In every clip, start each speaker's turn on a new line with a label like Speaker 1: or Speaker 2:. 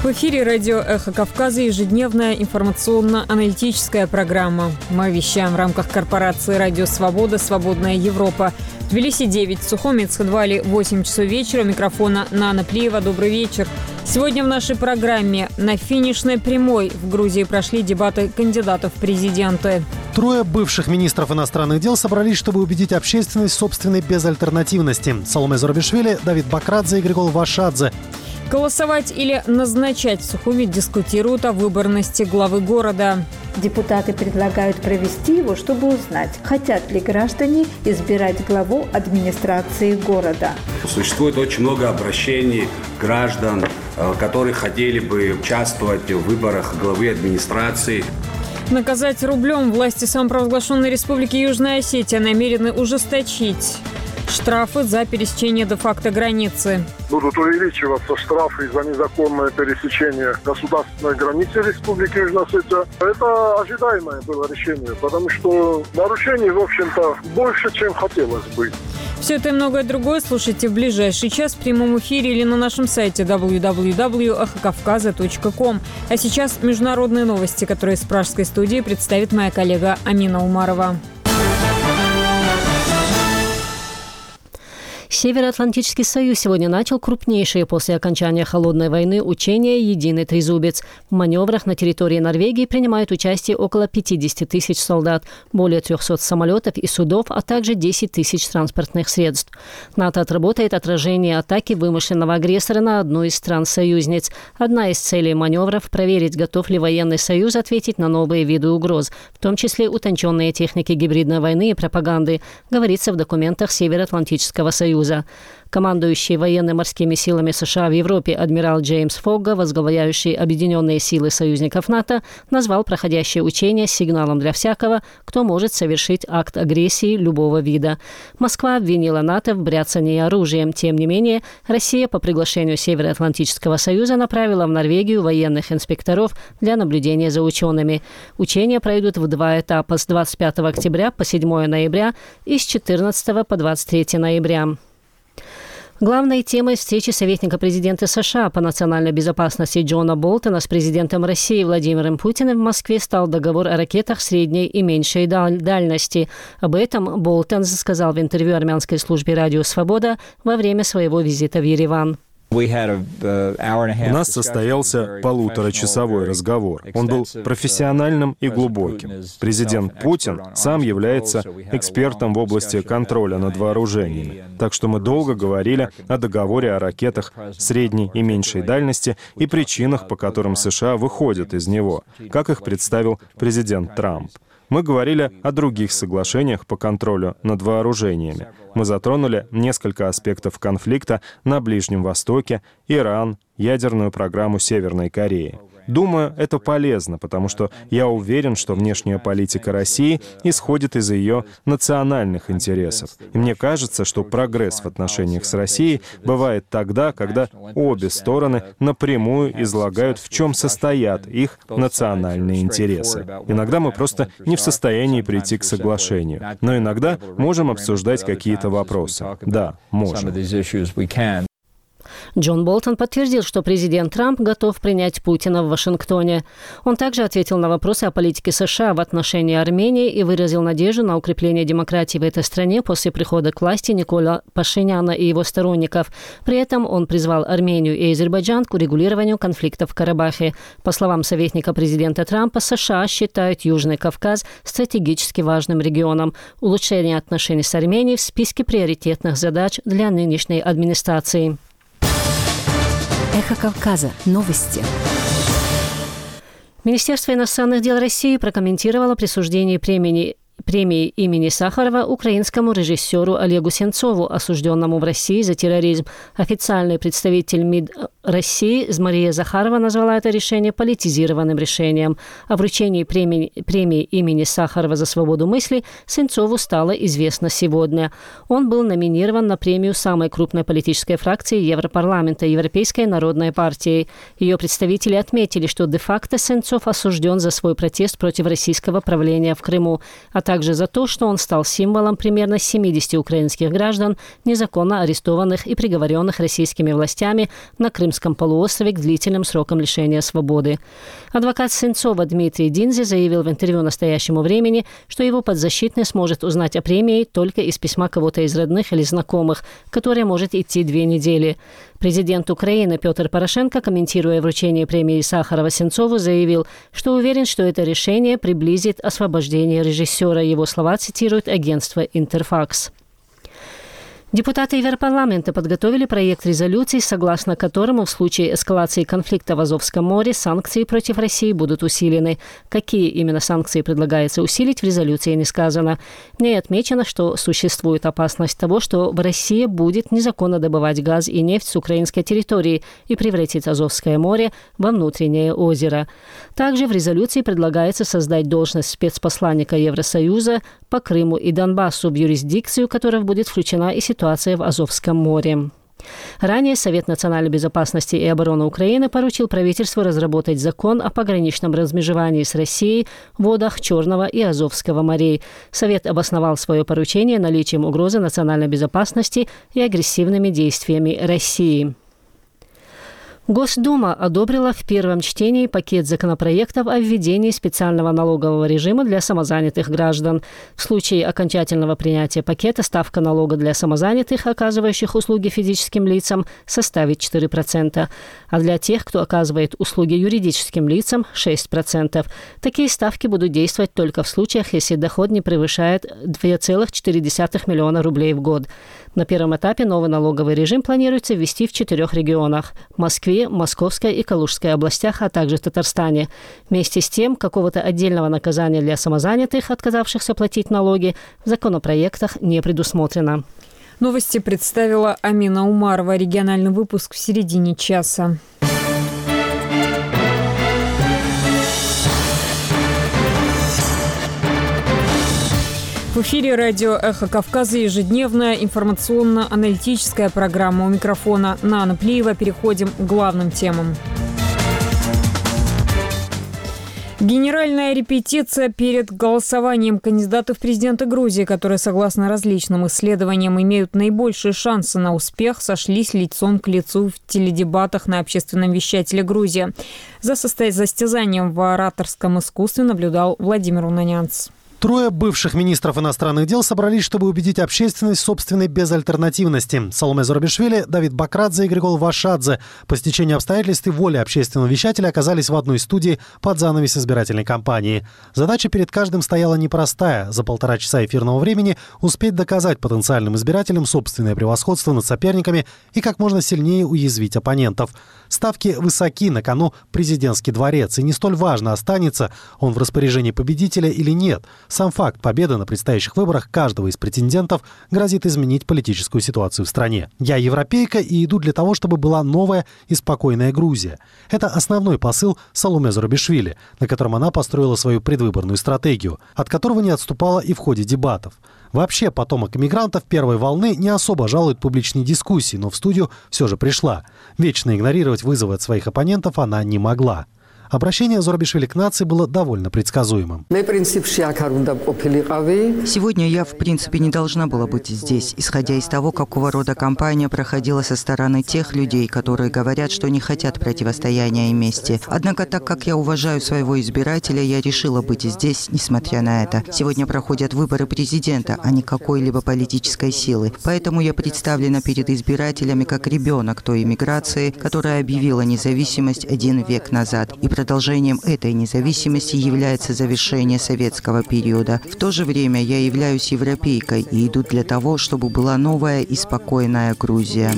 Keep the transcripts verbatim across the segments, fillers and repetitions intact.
Speaker 1: В эфире радио «Эхо Кавказа» ежедневная информационно-аналитическая программа. Мы вещаем в рамках корпорации «Радио Свобода. Свободная Европа». В Тбилиси девять, в Сухуми и Цхинвале восемь часов вечера. У микрофона Нана Плиева. Добрый вечер. Сегодня в нашей программе на финишной прямой в Грузии прошли дебаты кандидатов в президенты.
Speaker 2: Трое бывших министров иностранных дел собрались, чтобы убедить общественность в собственной безальтернативности. Саломе Зурабишвили, Давид Бакрадзе и Григол Вашадзе.
Speaker 1: Голосовать или назначать в Сухуми дискутируют о выборности главы города.
Speaker 3: Депутаты предлагают провести его, чтобы узнать, хотят ли граждане избирать главу администрации города.
Speaker 4: Существует очень много обращений граждан, которые хотели бы участвовать в выборах главы администрации.
Speaker 1: Наказать рублем власти самопровозглашенной республики Южная Осетия намерены ужесточить штрафы за пересечение де-факто границы.
Speaker 5: Будут увеличиваться штрафы за незаконное пересечение государственной границы Республики Южная Осетия. Это ожидаемое было решение, потому что нарушений, в общем-то, больше, чем хотелось бы.
Speaker 1: Все это и многое другое слушайте в ближайший час в прямом эфире или на нашем сайте дабл ю дабл ю дабл ю точка эхо кавказа точка ком. А сейчас международные новости, которые из пражской студии представит моя коллега Амина Умарова.
Speaker 6: Североатлантический союз сегодня начал крупнейшие после окончания холодной войны учения «Единый трезубец». В маневрах на территории Норвегии принимают участие около пятьдесят тысяч солдат, более трехсот самолетов и судов, а также десять тысяч транспортных средств. НАТО отработает отражение атаки вымышленного агрессора на одну из стран-союзниц. Одна из целей маневров – проверить, готов ли военный союз ответить на новые виды угроз, в том числе утонченные техники гибридной войны и пропаганды, говорится в документах Североатлантического союза. Командующий военно-морскими силами США в Европе адмирал Джеймс Фогга, возглавляющий объединенные силы союзников НАТО, назвал проходящее учение сигналом для всякого, кто может совершить акт агрессии любого вида. Москва обвинила НАТО в бряцании оружием. Тем не менее, Россия по приглашению Североатлантического союза направила в Норвегию военных инспекторов для наблюдения за учеными. Учения пройдут в два этапа с двадцать пятого октября по седьмого ноября и с четырнадцатого по двадцать третьего ноября. Главной темой встречи советника президента США по национальной безопасности Джона Болтона с президентом России Владимиром Путиным в Москве стал договор о ракетах средней и меньшей дальности. Об этом Болтон сказал в интервью армянской службе «Радио Свобода» во время своего визита в Ереван.
Speaker 7: У нас состоялся полуторачасовой разговор. Он был профессиональным и глубоким. Президент Путин сам является экспертом в области контроля над вооружениями. Так что мы долго говорили о договоре о ракетах средней и меньшей дальности и причинах, по которым США выходят из него, как их представил президент Трамп. Мы говорили о других соглашениях по контролю над вооружениями. Мы затронули несколько аспектов конфликта на Ближнем Востоке, Иран, ядерную программу Северной Кореи. Думаю, это полезно, потому что я уверен, что внешняя политика России исходит из ее национальных интересов. И мне кажется, что прогресс в отношениях с Россией бывает тогда, когда обе стороны напрямую излагают, в чем состоят их национальные интересы. Иногда мы просто не в состоянии прийти к соглашению, но иногда можем обсуждать какие-то вопросы. Да, можем.
Speaker 6: Джон Болтон подтвердил, что президент Трамп готов принять Путина в Вашингтоне. Он также ответил на вопросы о политике США в отношении Армении и выразил надежду на укрепление демократии в этой стране после прихода к власти Николя Пашиняна и его сторонников. При этом он призвал Армению и Азербайджан к урегулированию конфликта в Карабахе. По словам советника президента Трампа, США считают Южный Кавказ стратегически важным регионом. Улучшение отношений с Арменией в списке приоритетных задач для нынешней администрации.
Speaker 8: Эхо Кавказа. Новости.
Speaker 6: Министерство иностранных дел России прокомментировало присуждение премии премии имени Сахарова украинскому режиссеру Олегу Сенцову, осужденному в России за терроризм. Официальный представитель МИД России Мария Захарова назвала это решение политизированным решением. О вручении премии, премии имени Сахарова за свободу мысли Сенцову стало известно сегодня. Он был номинирован на премию самой крупной политической фракции Европарламента Европейской народной партии. Ее представители отметили, что де-факто Сенцов осужден за свой протест против российского правления в Крыму, а также за то, что он стал символом примерно семидесяти украинских граждан, незаконно арестованных и приговоренных российскими властями на крымском Крымском полуострове к длительным срокам лишения свободы. Адвокат Сенцова Дмитрий Динзи заявил в интервью «Настоящему времени», что его подзащитный сможет узнать о премии только из письма кого-то из родных или знакомых, которое может идти две недели. Президент Украины Петр Порошенко, комментируя вручение премии Сахарова Сенцову, заявил, что уверен, что это решение приблизит освобождение режиссера. Его слова цитирует агентство «Интерфакс». Депутаты Европарламента подготовили проект резолюции, согласно которому в случае эскалации конфликта в Азовском море санкции против России будут усилены. Какие именно санкции предлагается усилить, в резолюции не сказано. В ней отмечено, что существует опасность того, что Россия будет незаконно добывать газ и нефть с украинской территории и превратит Азовское море во внутреннее озеро. Также в резолюции предлагается создать должность спецпосланника Евросоюза по Крыму и Донбассу, в юрисдикцию которой будет включена и ситуация в Азовском море. Ранее Совет национальной безопасности и обороны Украины поручил правительству разработать закон о пограничном размежевании с Россией в водах Черного и Азовского морей. Совет обосновал свое поручение наличием угрозы национальной безопасности и агрессивными действиями России. Госдума одобрила в первом чтении пакет законопроектов о введении специального налогового режима для самозанятых граждан. В случае окончательного принятия пакета ставка налога для самозанятых, оказывающих услуги физическим лицам, составит четыре процента, а для тех, кто оказывает услуги юридическим лицам, шесть процентов. Такие ставки будут действовать только в случаях, если доход не превышает два целых четыре десятых миллиона рублей в год. На первом этапе новый налоговый режим планируется ввести в четырех регионах – Москве, Московской и Калужской областях, а также в Татарстане. Вместе с тем, какого-то отдельного наказания для самозанятых, отказавшихся платить налоги, в законопроектах не предусмотрено.
Speaker 1: Новости представила Амина Умарова. Региональный выпуск в середине часа. В эфире радио «Эхо Кавказа» ежедневная информационно-аналитическая программа. У микрофона Нана Плиева. Переходим к главным темам. Генеральная репетиция перед голосованием кандидатов в президенты Грузии, которые, согласно различным исследованиям, имеют наибольшие шансы на успех, сошлись лицом к лицу в теледебатах на общественном вещателе Грузии. За состязанием в ораторском искусстве наблюдал Владимир Унанянц.
Speaker 2: Трое бывших министров иностранных дел собрались, чтобы убедить общественность в собственной безальтернативности. Саломе Зурабишвили, Давид Бакрадзе и Григол Вашадзе по стечению обстоятельств и воли общественного вещателя оказались в одной студии под занавес избирательной кампании. Задача перед каждым стояла непростая. За полтора часа эфирного времени успеть доказать потенциальным избирателям собственное превосходство над соперниками и как можно сильнее уязвить оппонентов. Ставки высоки, на кону президентский дворец, и не столь важно, останется он в распоряжении победителя или нет. Сам факт победы на предстоящих выборах каждого из претендентов грозит изменить политическую ситуацию в стране. Я европейка и иду для того, чтобы была новая и спокойная Грузия. Это основной посыл Саломе Зурабишвили, на котором она построила свою предвыборную стратегию, от которого не отступала и в ходе дебатов. Вообще, потомок иммигрантов первой волны не особо жалует публичные дискуссии, но в студию все же пришла. Вечно игнорировать вызовы от своих оппонентов она не могла. Обращение Зурабишвили к нации было довольно предсказуемым.
Speaker 9: Сегодня я, в принципе, не должна была быть здесь, исходя из того, какого рода кампания проходила со стороны тех людей, которые говорят, что не хотят противостояния и мести. Однако, так как я уважаю своего избирателя, я решила быть здесь, несмотря на это. Сегодня проходят выборы президента, а не какой-либо политической силы. Поэтому я представлена перед избирателями как ребенок той иммиграции, которая объявила независимость один век назад. И продолжением этой независимости является завершение советского периода. В то же время я являюсь европейкой и иду для того, чтобы была новая и спокойная Грузия.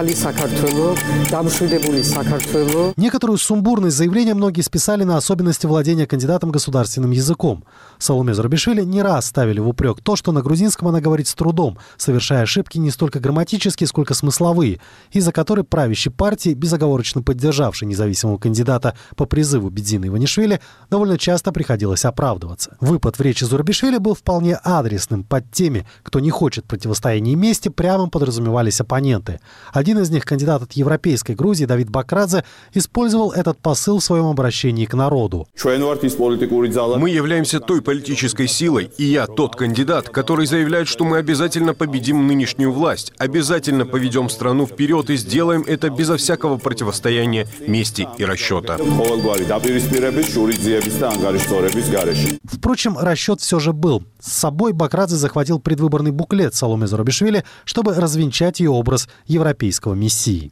Speaker 2: Некоторую сумбурность заявления многие списали на особенности владения кандидатом государственным языком. Саломе Зурабишвили не раз ставили в упрек то, что на грузинском она говорит с трудом, совершая ошибки не столько грамматические, сколько смысловые, из-за которой правящей партии, безоговорочно поддержавшей независимого кандидата по призыву, призыву Бедзины Иванишвили довольно часто приходилось оправдываться. Выпад в речи Зурабишвили был вполне адресным. Под теми, кто не хочет противостояния мести, прямо подразумевались оппоненты. Один из них, кандидат от Европейской Грузии Давид Бакрадзе, использовал этот посыл в своем обращении к народу.
Speaker 10: Мы являемся той политической силой, и я тот кандидат, который заявляет, что мы обязательно победим нынешнюю власть, обязательно поведем страну вперед и сделаем это безо всякого противостояния, мести и расчета.
Speaker 2: Впрочем, расчет все же был. С собой Бакрадзе захватил предвыборный буклет Саломе Зурабишвили, чтобы развенчать ее образ европейского мессии.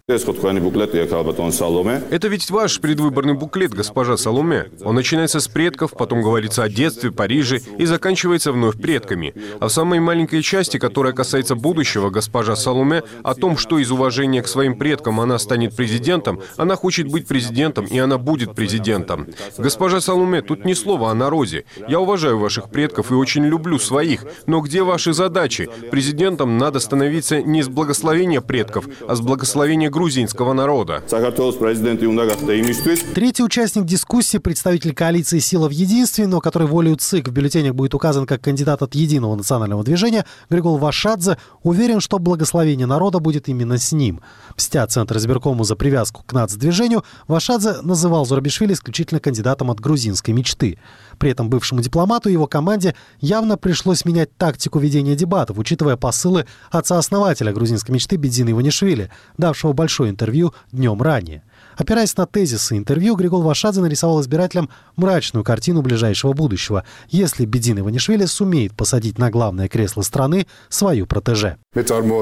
Speaker 10: Это ведь ваш предвыборный буклет, госпожа Саломе. Он начинается с предков, потом говорится о детстве, Париже и заканчивается вновь предками. А в самой маленькой части, которая касается будущего, госпожа Саломе, о том, что из уважения к своим предкам она станет президентом, она хочет быть президентом, и она будет президентом. Госпожа Саломе, тут ни слова о народе. Я уважаю ваших предков и очень люблю своих. Но где ваши задачи? Президентом надо становиться не с благословения предков, а с благословения грузинского народа.
Speaker 2: Третий участник дискуссии, представитель коалиции «Сила в единстве», но который волею ЦИК в бюллетенях будет указан как кандидат от Единого национального движения, Григол Вашадзе, уверен, что благословение народа будет именно с ним. Мстя Центр избиркому за привязку к нацдвижению, Вашадзе называл Зурабишвили исключительно кандидатом от грузинской мечты. При этом бывшему дипломату и его команде явно пришлось менять тактику ведения дебатов, учитывая посылы отца-основателя грузинской мечты Бедзины Иванишвили, давшего большое интервью днем ранее. Опираясь на тезисы интервью, Григол Вашадзе нарисовал избирателям мрачную картину ближайшего будущего, если Бедзина Иванишвили сумеет посадить на главное кресло страны свою протеже.
Speaker 10: Я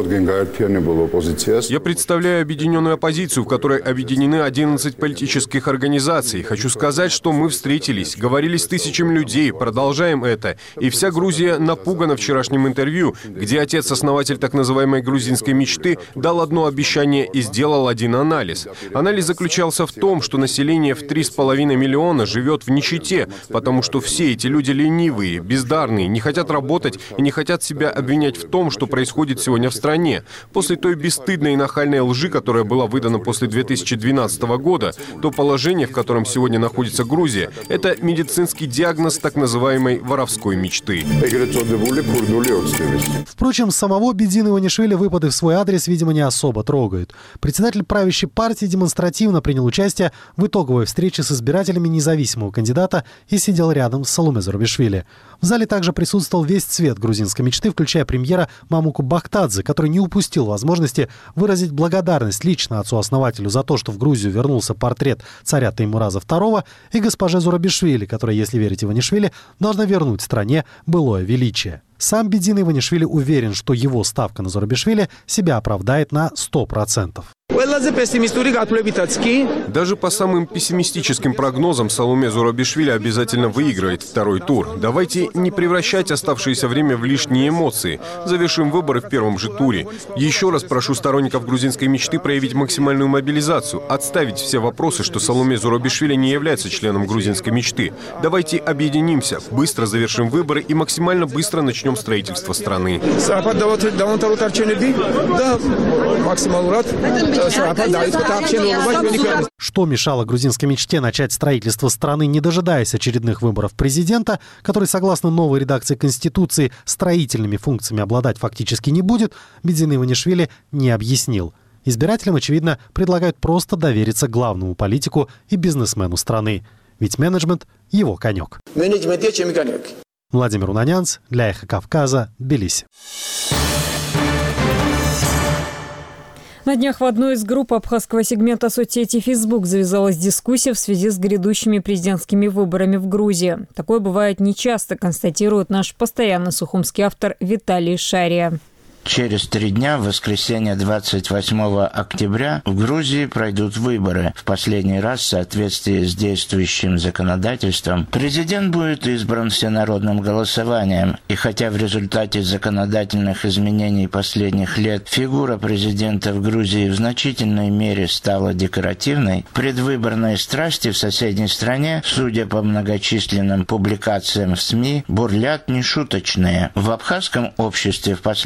Speaker 10: представляю объединенную оппозицию, в которой объединены одиннадцать политических организаций. Хочу сказать, что мы встретились, говорили с тысячами людей, продолжаем это. И вся Грузия напугана вчерашним интервью, где отец-основатель так называемой грузинской мечты дал одно обещание и сделал один анализ. Анализ заключался в том, что население в три с половиной миллиона живет в нищете, потому что все эти люди ленивые, бездарные, не хотят работать и не хотят себя обвинять в том, что происходит сегодня в стране. После той бесстыдной и нахальной лжи, которая была выдана после две тысячи двенадцатого года, то положение, в котором сегодня находится Грузия, это медицинский диагноз так называемой воровской мечты.
Speaker 2: Впрочем, самого Бедзины Иванишвили выпады в свой адрес, видимо, не особо трогают. Председатель правящей партии демонстративно принял участие в итоговой встрече с избирателями независимого кандидата и сидел рядом с Саломе Зурабишвили. В зале также присутствовал весь цвет грузинской мечты, включая премьера Мамуку Бахтадзе, который не упустил возможности выразить благодарность лично отцу-основателю за то, что в Грузию вернулся портрет царя Теймураза второго, и госпоже Зурабишвили, которая, если верить Иванишвили, должна вернуть стране былое величие. Сам Бедзина Иванишвили уверен, что его ставка на Зурабишвили себя оправдает на сто процентов.
Speaker 10: Даже по самым пессимистическим прогнозам Саломе Зурабишвили обязательно выиграет второй тур. Давайте не превращать оставшееся время в лишние эмоции. Завершим выборы в первом же туре. Еще раз прошу сторонников грузинской мечты проявить максимальную мобилизацию, отставить все вопросы, что Саломе Зурабишвили не является членом грузинской мечты. Давайте объединимся, быстро завершим выборы и максимально быстро начнем строительство страны.
Speaker 2: Что мешало грузинской мечте начать строительство страны, не дожидаясь очередных выборов президента, который, согласно новой редакции Конституции, строительными функциями обладать фактически не будет, Бедзина Иванишвили не объяснил. Избирателям, очевидно, предлагают просто довериться главному политику и бизнесмену страны. Ведь менеджмент – его конек. Владимир Унанянц для «Эхо Кавказа», Тбилиси.
Speaker 1: На днях в одной из групп абхазского сегмента соцсети Facebook завязалась дискуссия в связи с грядущими президентскими выборами в Грузии. Такое бывает нечасто, констатирует наш постоянный сухумский автор Виталий Шария.
Speaker 11: Через три дня, в воскресенье двадцать восьмого октября, в Грузии пройдут выборы. В последний раз, в соответствии с действующим законодательством, президент будет избран всенародным голосованием. И хотя в результате законодательных изменений последних лет фигура президента в Грузии в значительной мере стала декоративной, предвыборные страсти в соседней стране, судя по многочисленным публикациям в СМИ, бурлят нешуточные. В абхазском обществе в последние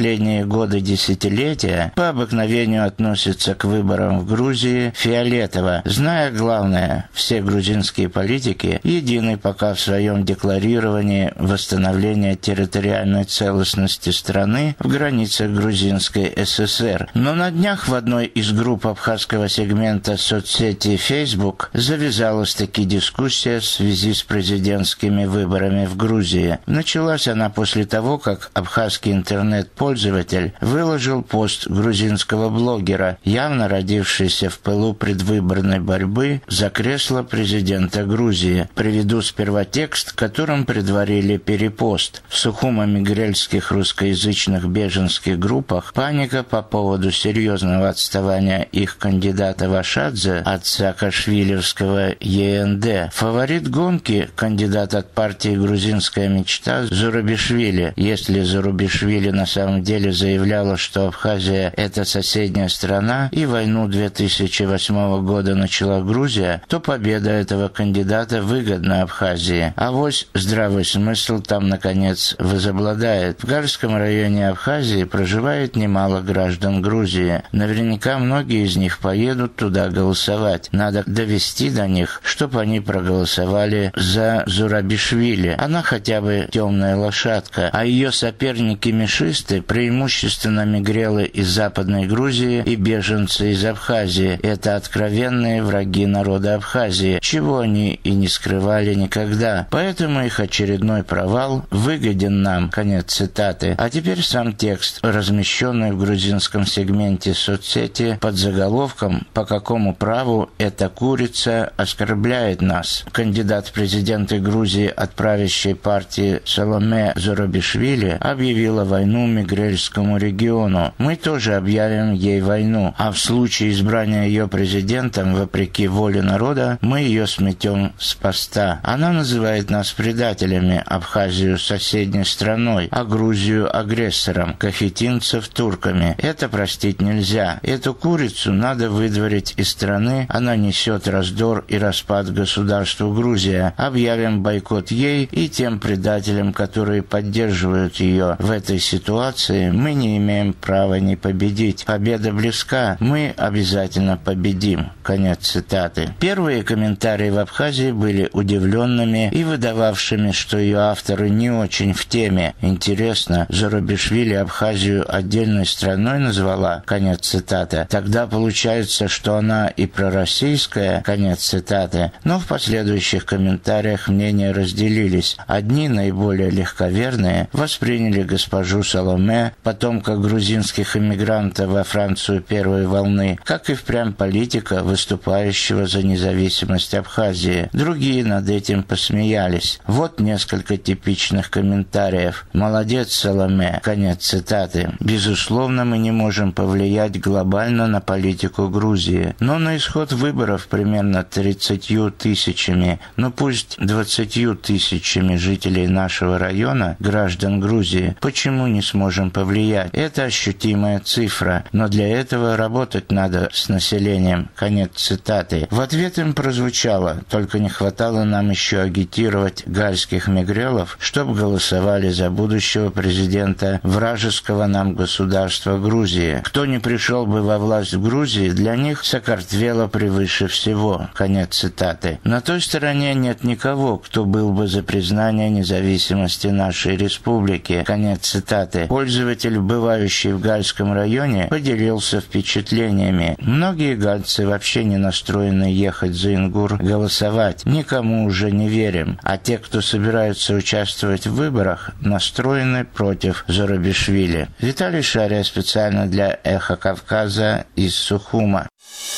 Speaker 11: годы десятилетия по обыкновению относится к выборам в Грузии фиолетово, зная главное, все грузинские политики едины пока в своем декларировании восстановления территориальной целостности страны в границах Грузинской ССР. Но на днях в одной из групп абхазского сегмента соцсети Facebook завязалась таки дискуссия в связи с президентскими выборами в Грузии. Началась она после того, как абхазский интернет-пользователь выложил пост грузинского блогера, явно родившийся в пылу предвыборной борьбы за кресло президента Грузии. Приведу сперва текст, которым предварили перепост. В сухумо-мигрельских русскоязычных беженских группах паника по поводу серьезного отставания их кандидата Вашадзе от саакашвилевского Е Н Д. Фаворит гонки – кандидат от партии «Грузинская мечта» Зурабишвили. Если Зурабишвили на самом деле заявляла, что Абхазия – это соседняя страна, и войну две тысячи восьмого года начала Грузия, то победа этого кандидата выгодна Абхазии. Авось здравый смысл там, наконец, возобладает. В Гальском районе Абхазии проживает немало граждан Грузии. Наверняка многие из них поедут туда голосовать. Надо довести до них, чтобы они проголосовали за Зурабишвили. Она хотя бы темная лошадка, а ее соперники-мешисты преимущественно мигрелы из Западной Грузии и беженцы из Абхазии. Это откровенные враги народа Абхазии, чего они и не скрывали никогда. Поэтому их очередной провал выгоден нам. Конец цитаты. А теперь сам текст, размещенный в грузинском сегменте соцсети под заголовком «По какому праву эта курица оскорбляет нас?». Кандидат в президенты Грузии от правящей партии Саломе Зурабишвили объявила войну Мигрельскому региону. Мы тоже объявим ей войну, а в случае избрания ее президентом, вопреки воле народа, мы ее сметем с поста. Она называет нас предателями, Абхазию соседней страной, а Грузию агрессором, кахетинцев турками. Это простить нельзя. Эту курицу надо выдворить из страны, она несет раздор и распад государству Грузия. Объявим бойкот ей и тем предателям, которые поддерживают ее. В этой ситуации мы не имеем права не победить. Победа близка, мы обязательно победим. Конец цитаты. Первые комментарии в Абхазии были удивленными и выдававшими, что ее авторы не очень в теме. Интересно, Зурабишвили Абхазию отдельной страной назвала? Конец цитаты. Тогда получается, что она и пророссийская? Конец цитаты. Но в последующих комментариях мнения разделились. Одни, наиболее легковерные, восприняли госпожу Саломе, потомка грузинских эмигрантов во Францию первой волны, как и впрямь политика, выступающего за независимость Абхазии. Другие над этим посмеялись. Вот несколько типичных комментариев. «Молодец, Саломе». Конец цитаты. Безусловно, мы не можем повлиять глобально на политику Грузии, но на исход выборов примерно тридцатью тысячами, ну пусть двадцатью тысячами жителей нашего района, граждан Грузии, почему не сможем повлиять? Это ощутимая цифра, но для этого работать надо с населением. Конец цитаты. В ответ им прозвучало: только не хватало нам еще агитировать гальских мигрелов, чтобы голосовали за будущего президента вражеского нам государства Грузии. Кто не пришел бы во власть в Грузии, для них Саакартвело превыше всего. Конец цитаты. На той стороне нет никого, кто был бы за признание независимости нашей республики. Конец цитаты. Пользователь, бывающий в Гальском районе, поделился впечатлениями. Многие гальцы вообще не настроены ехать за Ингур голосовать. Никому уже не верим. А те, кто собираются участвовать в выборах, настроены против Зурабишвили. Виталий Шария специально для «Эхо Кавказа» из Сухума.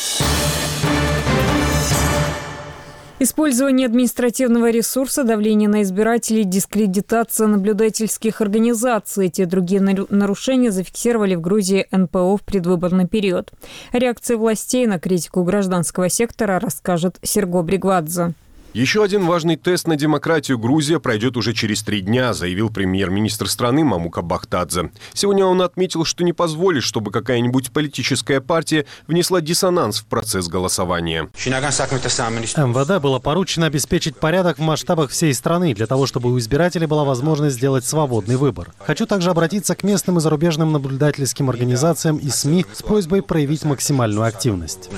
Speaker 1: Использование административного ресурса, давление на избирателей, дискредитация наблюдательских организаций. Эти и другие нарушения зафиксировали в Грузии эн пэ о в предвыборный период. О реакции властей на критику гражданского сектора расскажет Серго Бригвадзе.
Speaker 10: Еще один важный тест на демократию Грузия пройдет уже через три дня, заявил премьер-министр страны Мамука Бахтадзе. Сегодня он отметил, что не позволит, чтобы какая-нибудь политическая партия внесла диссонанс в процесс голосования.
Speaker 2: эм вэ дэ было поручено обеспечить порядок в масштабах всей страны для того, чтобы у избирателей была возможность сделать свободный выбор. Хочу также обратиться к местным и зарубежным наблюдательским организациям и СМИ с просьбой проявить максимальную активность.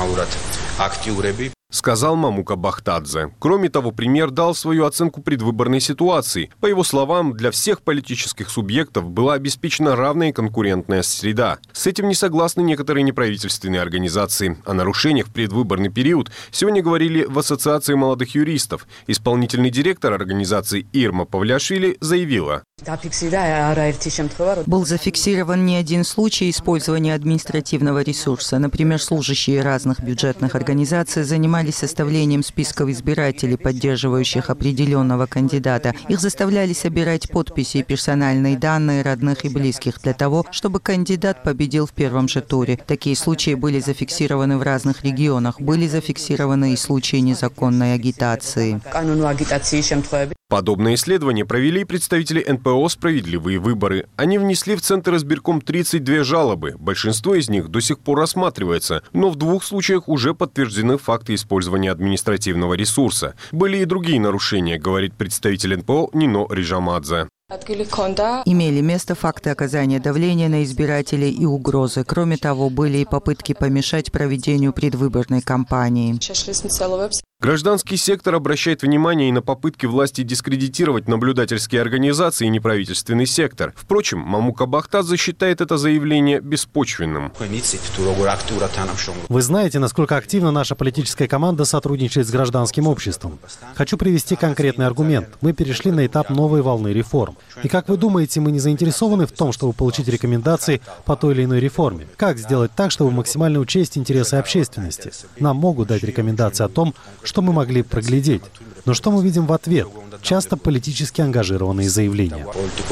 Speaker 10: Сказал Мамука Бахтадзе. Кроме того, премьер дал свою оценку предвыборной ситуации. По его словам, для всех политических субъектов была обеспечена равная и конкурентная среда. С этим не согласны некоторые неправительственные организации. О нарушениях в предвыборный период сегодня говорили в Ассоциации молодых юристов. Исполнительный директор организации Ирма Павляшвили заявила.
Speaker 9: Был зафиксирован не один случай использования административного ресурса. Например, служащие разных бюджетных организаций занимались составлением списков избирателей, поддерживающих определенного кандидата. Их заставляли собирать подписи и персональные данные родных и близких для того, чтобы кандидат победил в первом же туре. Такие случаи были зафиксированы в разных регионах. Были зафиксированы и случаи незаконной агитации.
Speaker 10: Подобное исследование провели представители эн пэ о «Справедливые выборы». Они внесли в Центр избирком тридцать две жалобы. Большинство из них до сих пор рассматривается, но в двух случаях уже подтверждены факты использования административного ресурса. Были и другие нарушения, говорит представитель эн пэ о Нино Рижамадзе.
Speaker 9: Имели место факты оказания давления на избирателей и угрозы. Кроме того, были и попытки помешать проведению предвыборной кампании.
Speaker 10: Гражданский сектор обращает внимание и на попытки власти дискредитировать наблюдательские организации и неправительственный сектор. Впрочем, Мамука Бахтадзе считает это заявление беспочвенным.
Speaker 2: Вы знаете, насколько активно наша политическая команда сотрудничает с гражданским обществом. Хочу привести конкретный аргумент. Мы перешли на этап новой волны реформ. И как вы думаете, мы не заинтересованы в том, чтобы получить рекомендации по той или иной реформе? Как сделать так, чтобы максимально учесть интересы общественности? Нам могут дать рекомендации о том, что мы могли проглядеть. Но что мы видим в ответ? Часто политически ангажированные заявления.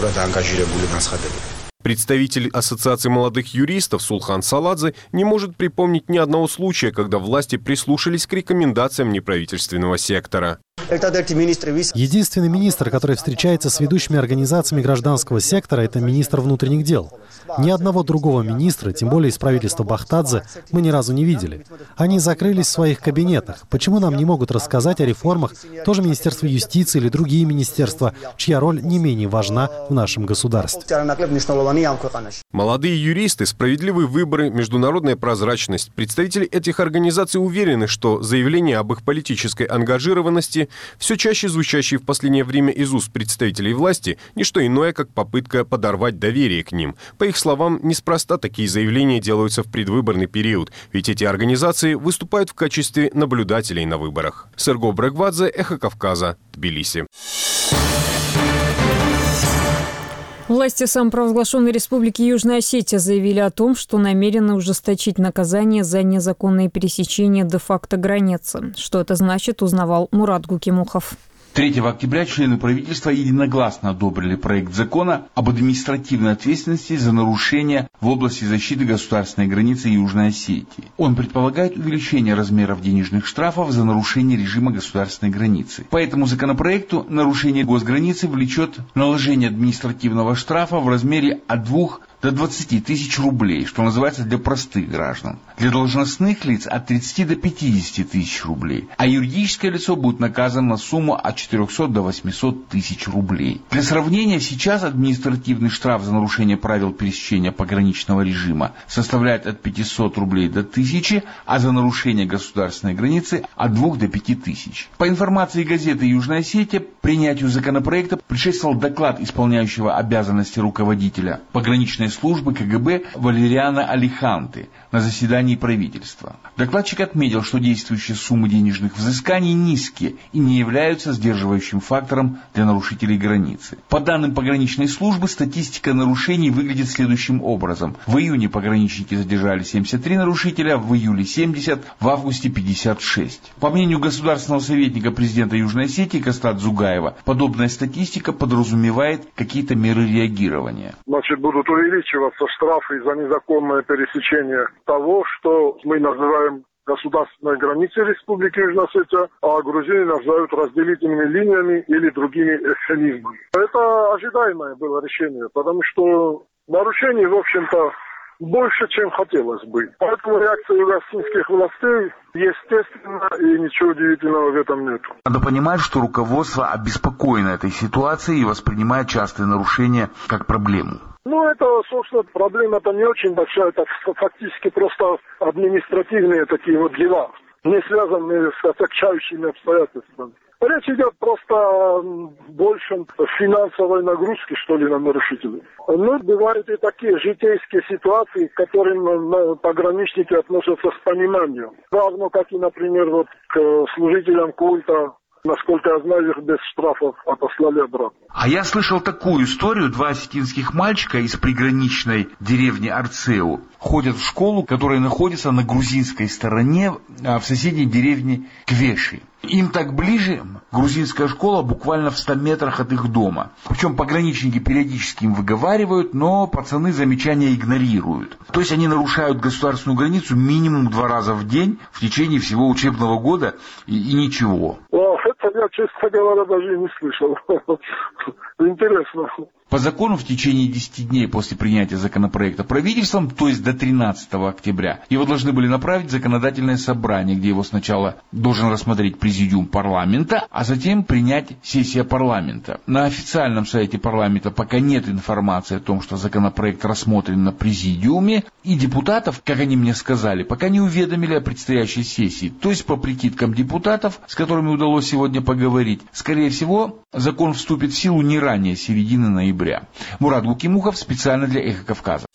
Speaker 10: Представитель Ассоциации молодых юристов Сулхан Саладзе не может припомнить ни одного случая, когда власти прислушались к рекомендациям неправительственного сектора.
Speaker 2: Единственный министр, который встречается с ведущими организациями гражданского сектора, это министр внутренних дел. Ни одного другого министра, тем более из правительства Бахтадзе, мы ни разу не видели. Они закрылись в своих кабинетах. Почему нам не могут рассказать о реформах тоже Министерство юстиции или другие министерства, чья роль не менее важна в нашем государстве?
Speaker 10: Молодые юристы, справедливые выборы, международная прозрачность. Представители этих организаций уверены, что заявления об их политической ангажированности, все чаще звучащие в последнее время из уст представителей власти, не что иное, как попытка подорвать доверие к ним. По их словам, неспроста такие заявления делаются в предвыборный период, ведь эти организации выступают в качестве наблюдателей на выборах. Серго Брэгвадзе, Эхо Кавказа, Тбилиси.
Speaker 1: Власти самопровозглашенной Республики Южная Осетия заявили о том, что намерены ужесточить наказание за незаконное пересечение де-факто границы. Что это значит, узнавал Мурат Гукимухов.
Speaker 12: третьего октября члены правительства единогласно одобрили проект закона об административной ответственности за нарушения в области защиты государственной границы Южной Осетии. Он предполагает увеличение размеров денежных штрафов за нарушение режима государственной границы. По этому законопроекту нарушение госграницы влечет наложение административного штрафа в размере от двух до двадцати тысяч рублей, что называется для простых граждан. Для должностных лиц от тридцати до пятидесяти тысяч рублей. А юридическое лицо будет наказано на сумму от четырехсот до восьмисот тысяч рублей. Для сравнения, сейчас административный штраф за нарушение правил пересечения пограничного режима составляет от пятисот рублей до тысячи, а за нарушение государственной границы от двух до пяти тысяч. По информации газеты «Южная Осетия», принятию законопроекта предшествовал доклад исполняющего обязанности руководителя пограничной службы ка гэ бэ Валериана Алиханты на заседании правительства. Докладчик отметил, что действующие суммы денежных взысканий низкие и не являются сдерживающим фактором для нарушителей границы. По данным пограничной службы, статистика нарушений выглядит следующим образом. В июне пограничники задержали семьдесят три нарушителя, в июле семьдесят, в августе пятьдесят шесть. По мнению государственного советника президента Южной Осетии Костат Зугаева, подобная статистика подразумевает какие-то меры реагирования.
Speaker 5: Значит, будут увеличиваться штрафы за незаконное пересечение того, что мы называем государственной границы Республики Южная Осетия, а грузины называют разделительными линиями или другими эвфемизмами. Это ожидаемое было решение, потому что нарушений, в общем-то, больше, чем хотелось бы. Поэтому реакция югославских властей естественна, и ничего удивительного в этом нет.
Speaker 12: Надо понимать, что руководство обеспокоено этой ситуацией и воспринимает частые нарушения как проблему.
Speaker 5: Ну, это, собственно, проблема-то не очень большая, это фактически просто административные такие вот дела, не связанные с отягчающими обстоятельствами. Речь идет просто о большем финансовой нагрузке, что ли, на нарушителей. Ну, бывают и такие житейские ситуации, к которым пограничники относятся с пониманием. Равно как и, например, вот к служителям культа. Насколько я знаю, их без штрафов отослали обратно.
Speaker 12: А я слышал такую историю. Два осетинских мальчика из приграничной деревни Арцеу ходят в школу, которая находится на грузинской стороне, в соседней деревне Квеши. Им так ближе грузинская школа буквально в ста метрах от их дома. Причем пограничники периодически им выговаривают, но пацаны замечания игнорируют. То есть они нарушают государственную границу минимум два раза в день в течение всего учебного года и, и ничего.
Speaker 5: Это я, честно говоря, даже и не слышал. Интересно.
Speaker 12: По закону в течение десяти дней после принятия законопроекта правительством, то есть до тринадцатого октября, его должны были направить в законодательное собрание, где его сначала должен рассмотреть президиум парламента, а затем принять сессия парламента. На официальном сайте парламента пока нет информации о том, что законопроект рассмотрен на президиуме, и депутатов, как они мне сказали, пока не уведомили о предстоящей сессии. То есть, по прикидкам депутатов, с которыми удалось сегодня поговорить, скорее всего, закон вступит в силу не ранее середины ноября. Мурат Гукимухов специально для «Эхо Кавказа».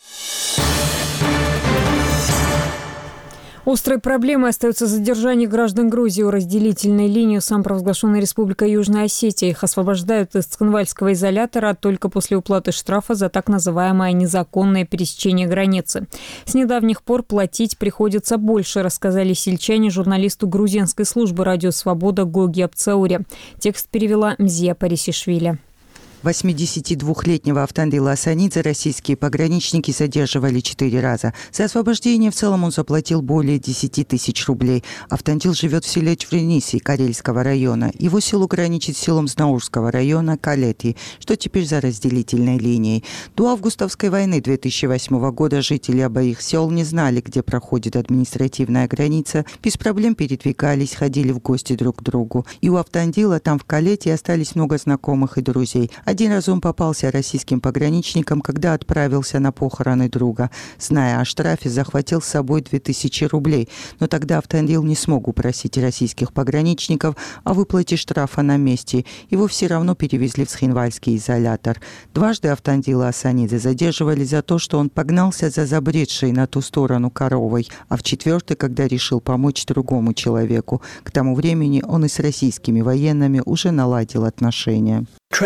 Speaker 1: Острой проблемой остается задержание граждан Грузии у разделительной линии самопровозглашенной Республикой Южная Осетия. Их освобождают из Цхинвальского изолятора только после уплаты штрафа за так называемое незаконное пересечение границы. С недавних пор платить приходится больше, рассказали сельчане журналисту грузинской службы «Радио Свобода» Гоги Апцауре. Текст перевела Мзия Парисишвили.
Speaker 9: восьмидесятидвухлетнего Автандила Асанидзе российские пограничники задерживали четыре раза. За освобождение в целом он заплатил более десяти тысяч рублей. Автандил живет в селе Чврениси Карельского района. Его село граничит с селом Знаурского района Калети, что теперь за разделительной линией. До августовской войны две тысячи восьмого года жители обоих сел не знали, где проходит административная граница, без проблем передвигались, ходили в гости друг к другу. И у Автандила там в Калети остались много знакомых и друзей. Один раз он попался российским пограничникам, когда отправился на похороны друга. Зная о штрафе, захватил с собой две тысячи рублей. Но тогда Автандил не смог упросить российских пограничников о выплате штрафа на месте. Его все равно перевезли в Цхинвальский изолятор. Дважды Автандила Асанидзе задерживали за то, что он погнался за забредшей на ту сторону коровой, а в четвертый, когда решил помочь другому человеку. К тому времени он и с российскими военными уже наладил отношения.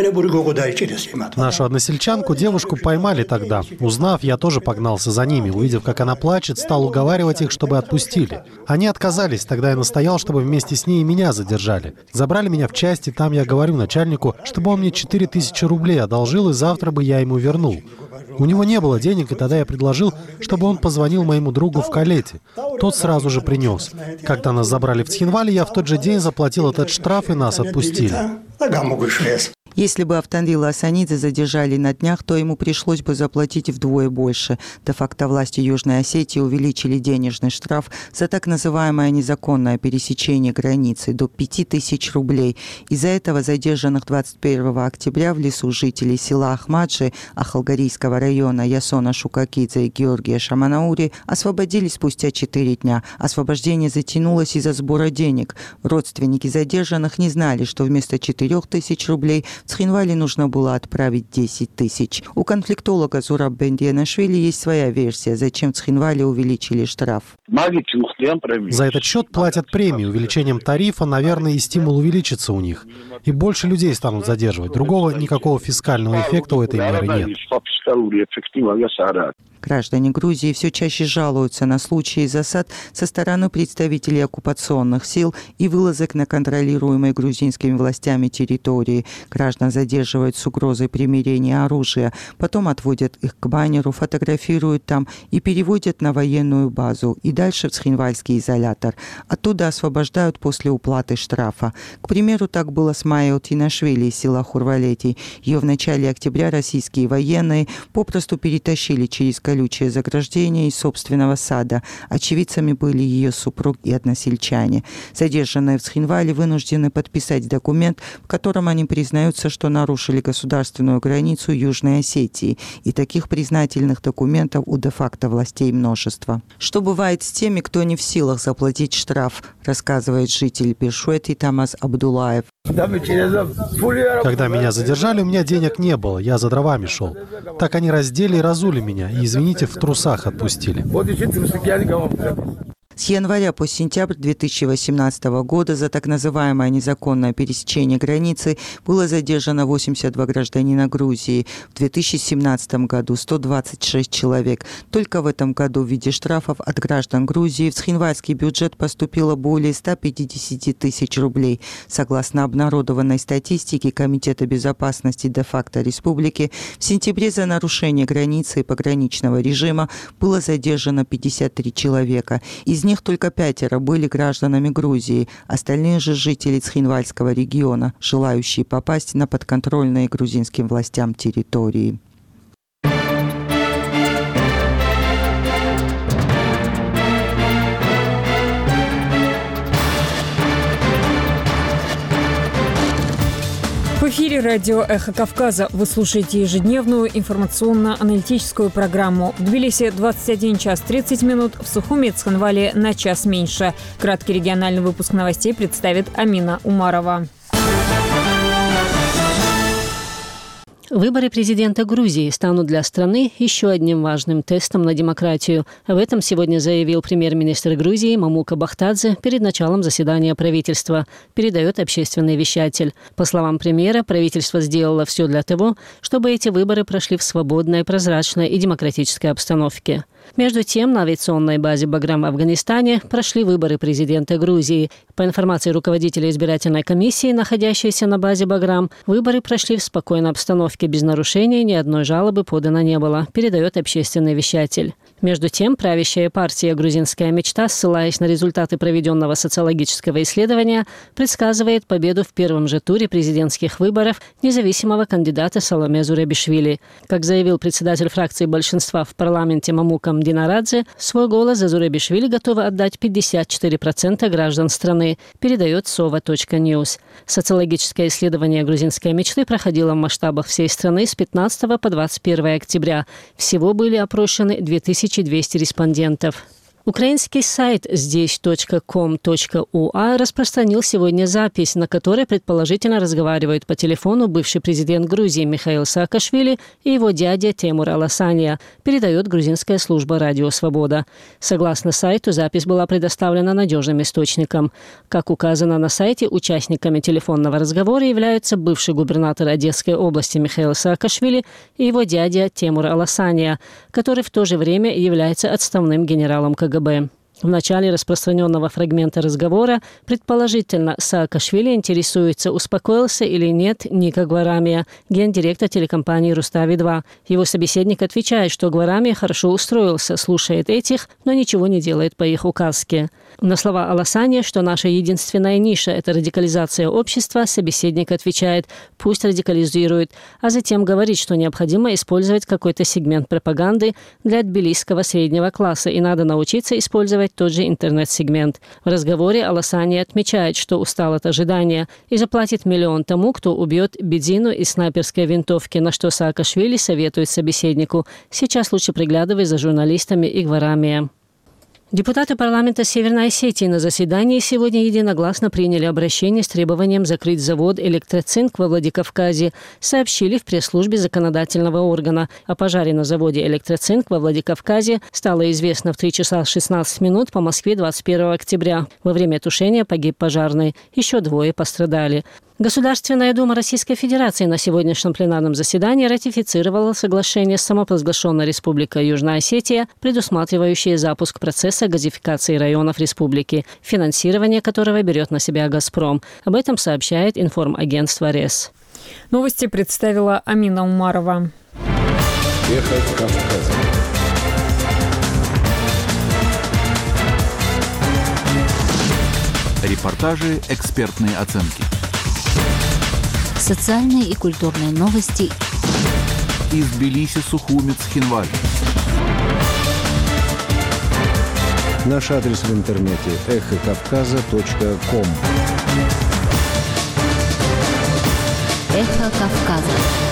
Speaker 2: Нашу односельчанку, девушку, поймали тогда. Узнав, я тоже погнался за ними. Увидев, как она плачет, стал уговаривать их, чтобы отпустили. Они отказались. Тогда я настоял, чтобы вместе с ней и меня задержали. Забрали меня в часть, и там я говорю начальнику, чтобы он мне четыре тысячи рублей одолжил, и завтра бы я ему вернул. У него не было денег, и тогда я предложил, чтобы он позвонил моему другу в Калете. Тот сразу же принес. Когда нас забрали в Цхинвале, я в тот же день заплатил этот штраф, и нас отпустили.
Speaker 9: Если бы Автандила Асанидзе задержали на днях, то ему пришлось бы заплатить вдвое больше. Де-факто власти Южной Осетии увеличили денежный штраф за так называемое незаконное пересечение границы до пяти тысяч рублей. Из-за этого задержанных двадцать первого октября в лесу жителей села Ахмаджи Ахалгарийского района Ясона Шукакидзе и Георгия Шаманаури освободили спустя четыре дня. Освобождение затянулось из-за сбора денег. Родственники задержанных не знали, что вместо четырех тысяч рублей в Цхинвале нужно было отправить десять тысяч. У конфликтолога Зураб Бендианашвили есть своя версия, зачем в Цхинвале увеличили штраф.
Speaker 2: За этот счет платят премии. Увеличением тарифа, наверное, и стимул увеличится у них. И больше людей станут задерживать. Другого никакого фискального эффекта у этой меры нет.
Speaker 9: Граждане Грузии все чаще жалуются на случаи засад со стороны представителей оккупационных сил и вылазок на контролируемые грузинскими властями территории. Граждан задерживают с угрозой примирения оружия, потом отводят их к баннеру, фотографируют там и переводят на военную базу и дальше в Цхинвальский изолятор. Оттуда освобождают после уплаты штрафа. К примеру, так было с Майей Тинашвили из села Хурвалетий. Ее в начале октября российские военные попросту перетащили через колючее заграждение из собственного сада. Очевидцами были ее супруг и односельчане. Задержанные в Цхинвале вынуждены подписать документ, в котором они признаются, что нарушили государственную границу Южной Осетии. И таких признательных документов у де-факто властей множество. Что бывает с теми, кто не в силах заплатить штраф, рассказывает житель Бешуэти Тамас Абдулаев.
Speaker 2: Когда меня задержали, у меня денег не было, я за дровами шел. Так они раздели и разули меня, и, извините, в трусах отпустили.
Speaker 9: С января по сентябрь две тысячи восемнадцатого года за так называемое незаконное пересечение границы было задержано восемьдесят два гражданина Грузии. В две тысячи семнадцатом году сто двадцать шесть человек. Только в этом году в виде штрафов от граждан Грузии в цхинвальский бюджет поступило более ста пятидесяти тысяч рублей. Согласно обнародованной статистике Комитета безопасности де-факто республики, в сентябре за нарушение границы и пограничного режима было задержано пятьдесят три человека. Из них только пятеро были гражданами Грузии, остальные же жители Цхинвальского региона, желающие попасть на подконтрольные грузинским властям территории.
Speaker 1: В эфире радио «Эхо Кавказа». Вы слушаете ежедневную информационно-аналитическую программу. В Тбилиси двадцать один час тридцать минут, в Сухуми и Цхинвале на час меньше. Краткий региональный выпуск новостей представит Амина Умарова.
Speaker 6: Выборы президента Грузии станут для страны еще одним важным тестом на демократию. Об этом сегодня заявил премьер-министр Грузии Мамука Бахтадзе перед началом заседания правительства, передает общественный вещатель. По словам премьера, правительство сделало все для того, чтобы эти выборы прошли в свободной, прозрачной и демократической обстановке. Между тем, на авиационной базе Баграм в Афганистане прошли выборы президента Грузии. По информации руководителя избирательной комиссии, находящейся на базе Баграм, выборы прошли в спокойной обстановке без нарушений, ни одной жалобы подано не было, передает общественный вещатель. Между тем, правящая партия «Грузинская мечта», ссылаясь на результаты проведенного социологического исследования, предсказывает победу в первом же туре президентских выборов независимого кандидата Саломе Зурабишвили. Как заявил председатель фракции большинства в парламенте Мамука Мдинарадзе, свой голос за Зурабишвили готовы отдать пятьдесят четыре процента граждан страны, передает сова точка ньюс. Социологическое исследование «Грузинской мечты» проходило в масштабах всей страны с пятнадцатого по двадцать первое октября. Всего были опрошены две тысячи двести респондентов. Украинский сайт здесь точка ком точка уа распространил сегодня запись, на которой предположительно разговаривают по телефону бывший президент Грузии Михаил Саакашвили и его дядя Темур Аласания, передает грузинская служба «Радио Свобода». Согласно сайту, запись была предоставлена надежным источникам. Как указано на сайте, участниками телефонного разговора являются бывший губернатор Одесской области Михаил Саакашвили и его дядя Темур Аласания, который в то же время является отставным генералом ка гэ бэ. В начале распространенного фрагмента разговора, предположительно, Саакашвили интересуется, успокоился или нет Ника Гварамия, гендиректор телекомпании «Рустави-два». Его собеседник отвечает, что Гварамия хорошо устроился, слушает этих, но ничего не делает по их указке. На слова Аласания, что наша единственная ниша – это радикализация общества, собеседник отвечает «пусть радикализирует», а затем говорит, что необходимо использовать какой-то сегмент пропаганды для тбилисского среднего класса и надо научиться использовать тот же интернет-сегмент. В разговоре Аласания отмечает, что устал от ожидания и заплатит миллион тому, кто убьет Бедзину из снайперской винтовки, на что Саакашвили советует собеседнику: «Сейчас лучше приглядывай за журналистами и Гварамия». Депутаты парламента Северной Осетии на заседании сегодня единогласно приняли обращение с требованием закрыть завод «Электроцинк» во Владикавказе, сообщили в пресс-службе законодательного органа. О пожаре на заводе «Электроцинк» во Владикавказе стало известно в три часа шестнадцать минут по Москве двадцать первого октября. Во время тушения погиб пожарный. Еще двое пострадали. Государственная дума Российской Федерации на сегодняшнем пленарном заседании ратифицировала соглашение с самопровозглашенной Республикой Южная Осетия, предусматривающее запуск процесса газификации районов республики, финансирование которого берет на себя «Газпром». Об этом сообщает информагентство РЕС.
Speaker 1: Новости представила Амина Умарова.
Speaker 13: Эхо Кавказа. Репортажи, экспертные оценки.
Speaker 8: Социальные и культурные новости.
Speaker 13: Из Тбилиси, Сухумец, Хинвали.
Speaker 14: Наш адрес в интернете эхо кавказа точка ком.
Speaker 8: Эхо Кавказа.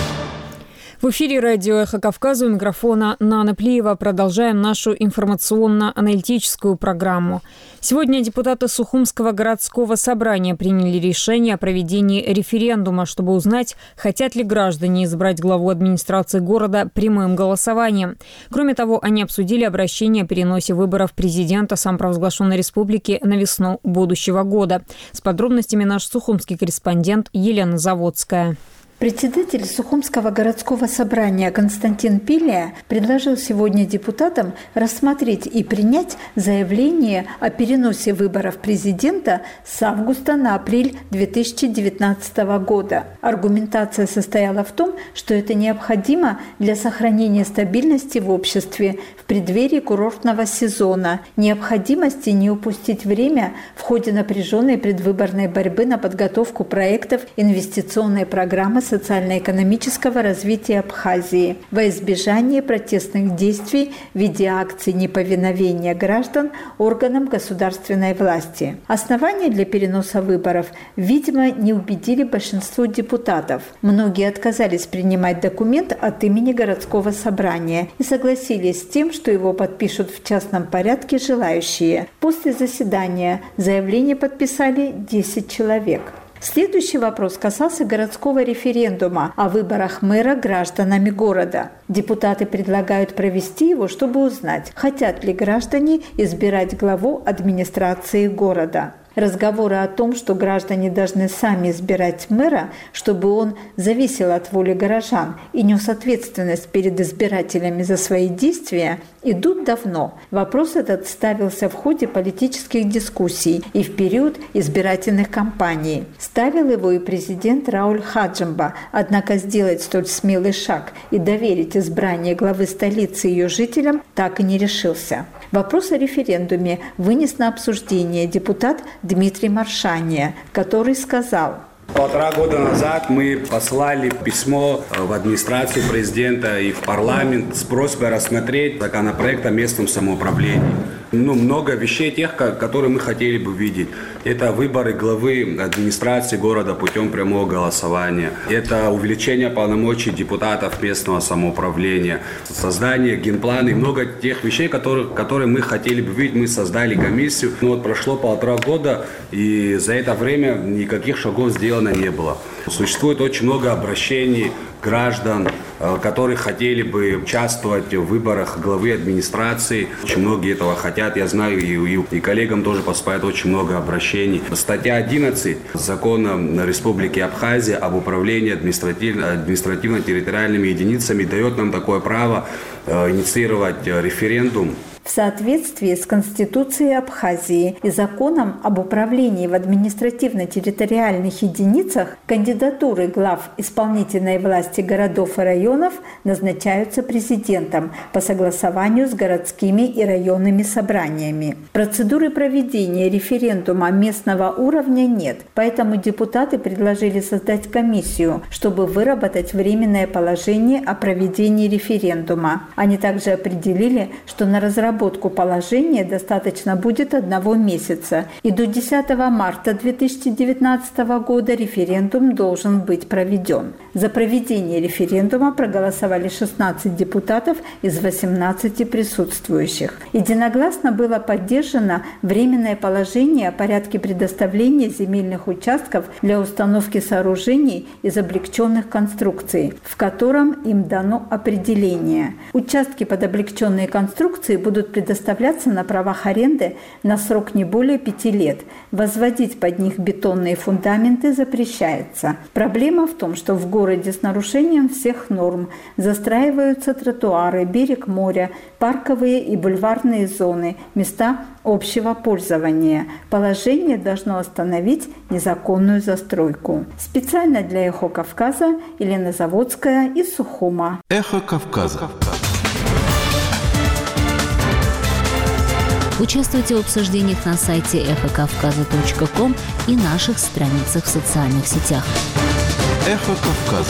Speaker 1: В эфире радио «Эхо Кавказа», у микрофона Нана Плиева. Продолжаем нашу информационно-аналитическую программу. Сегодня депутаты Сухумского городского собрания приняли решение о проведении референдума, чтобы узнать, хотят ли граждане избрать главу администрации города прямым голосованием. Кроме того, они обсудили обращение о переносе выборов президента самопровозглашенной республики на весну будущего года. С подробностями наш сухумский корреспондент Елена Заводская.
Speaker 3: Председатель Сухумского городского собрания Константин Пилия предложил сегодня депутатам рассмотреть и принять заявление о переносе выборов президента с августа на апрель две тысячи девятнадцатого года. Аргументация состояла в том, что это необходимо для сохранения стабильности в обществе в преддверии курортного сезона, необходимости не упустить время в ходе напряженной предвыборной борьбы на подготовку проектов инвестиционной программы социально-экономического развития Абхазии во избежание протестных действий в виде акций неповиновения граждан органам государственной власти. Основания для переноса выборов, видимо, не убедили большинство депутатов. Многие отказались принимать документ от имени городского собрания и согласились с тем, что его подпишут в частном порядке желающие. После заседания заявление подписали десять человек. Следующий вопрос касался городского референдума о выборах мэра гражданами города. Депутаты предлагают провести его, чтобы узнать, хотят ли граждане избирать главу администрации города. Разговоры о том, что граждане должны сами избирать мэра, чтобы он зависел от воли горожан и нес ответственность перед избирателями за свои действия, идут давно. Вопрос этот ставился в ходе политических дискуссий и в период избирательных кампаний. Ставил его и президент Рауль Хаджимба, однако сделать столь смелый шаг и доверить избрание главы столицы ее жителям так и не решился. Вопрос о референдуме вынес на обсуждение депутат Дмитрий Маршания, который сказал:
Speaker 4: Полтора года назад мы послали письмо в администрацию президента и в парламент с просьбой рассмотреть законопроект о местном самоуправлении. Ну, много вещей тех, которые мы хотели бы видеть. Это выборы главы администрации города путем прямого голосования. Это увеличение полномочий депутатов местного самоуправления. Создание генплана и много тех вещей, которые, которые мы хотели бы видеть. Мы создали комиссию. Но вот прошло полтора года, и за это время никаких шагов сделано не было. Существует очень много обращений граждан, которые хотели бы участвовать в выборах главы администрации. Очень многие этого хотят. Я знаю, и, и, и коллегам тоже поступает очень много обращений. Статья одиннадцать Закона Республики Абхазия об управлении административно, административно-территориальными единицами дает нам такое право э, инициировать референдум.
Speaker 3: В соответствии с Конституцией Абхазии и Законом об управлении в административно-территориальных единицах кандидатуры глав исполнительной власти городов и районов назначаются президентом по согласованию с городскими и районными собраниями. Процедуры проведения референдума местного уровня нет, поэтому депутаты предложили создать комиссию, чтобы выработать временное положение о проведении референдума. Они также определили, что на разработку разработку положения достаточно будет одного месяца, и до десятого марта две тысячи девятнадцатого года референдум должен быть проведен. За проведение референдума проголосовали шестнадцать депутатов из восемнадцати присутствующих. Единогласно было поддержано временное положение о порядке предоставления земельных участков для установки сооружений из облегченных конструкций, в котором им дано определение. Участки под облегченные конструкции будут будут предоставляться на правах аренды на срок не более пяти лет. Возводить под них бетонные фундаменты запрещается. Проблема в том, что в городе с нарушением всех норм застраиваются тротуары, берег моря, парковые и бульварные зоны, места общего пользования. Положение должно остановить незаконную застройку. Специально для «Эхо Кавказа» Елена Заводская из Сухума.
Speaker 13: Эхо Кавказа.
Speaker 8: Участвуйте в обсуждениях на сайте эхо кавказа точка ком и наших страницах в социальных сетях.
Speaker 13: Эхо Кавказа.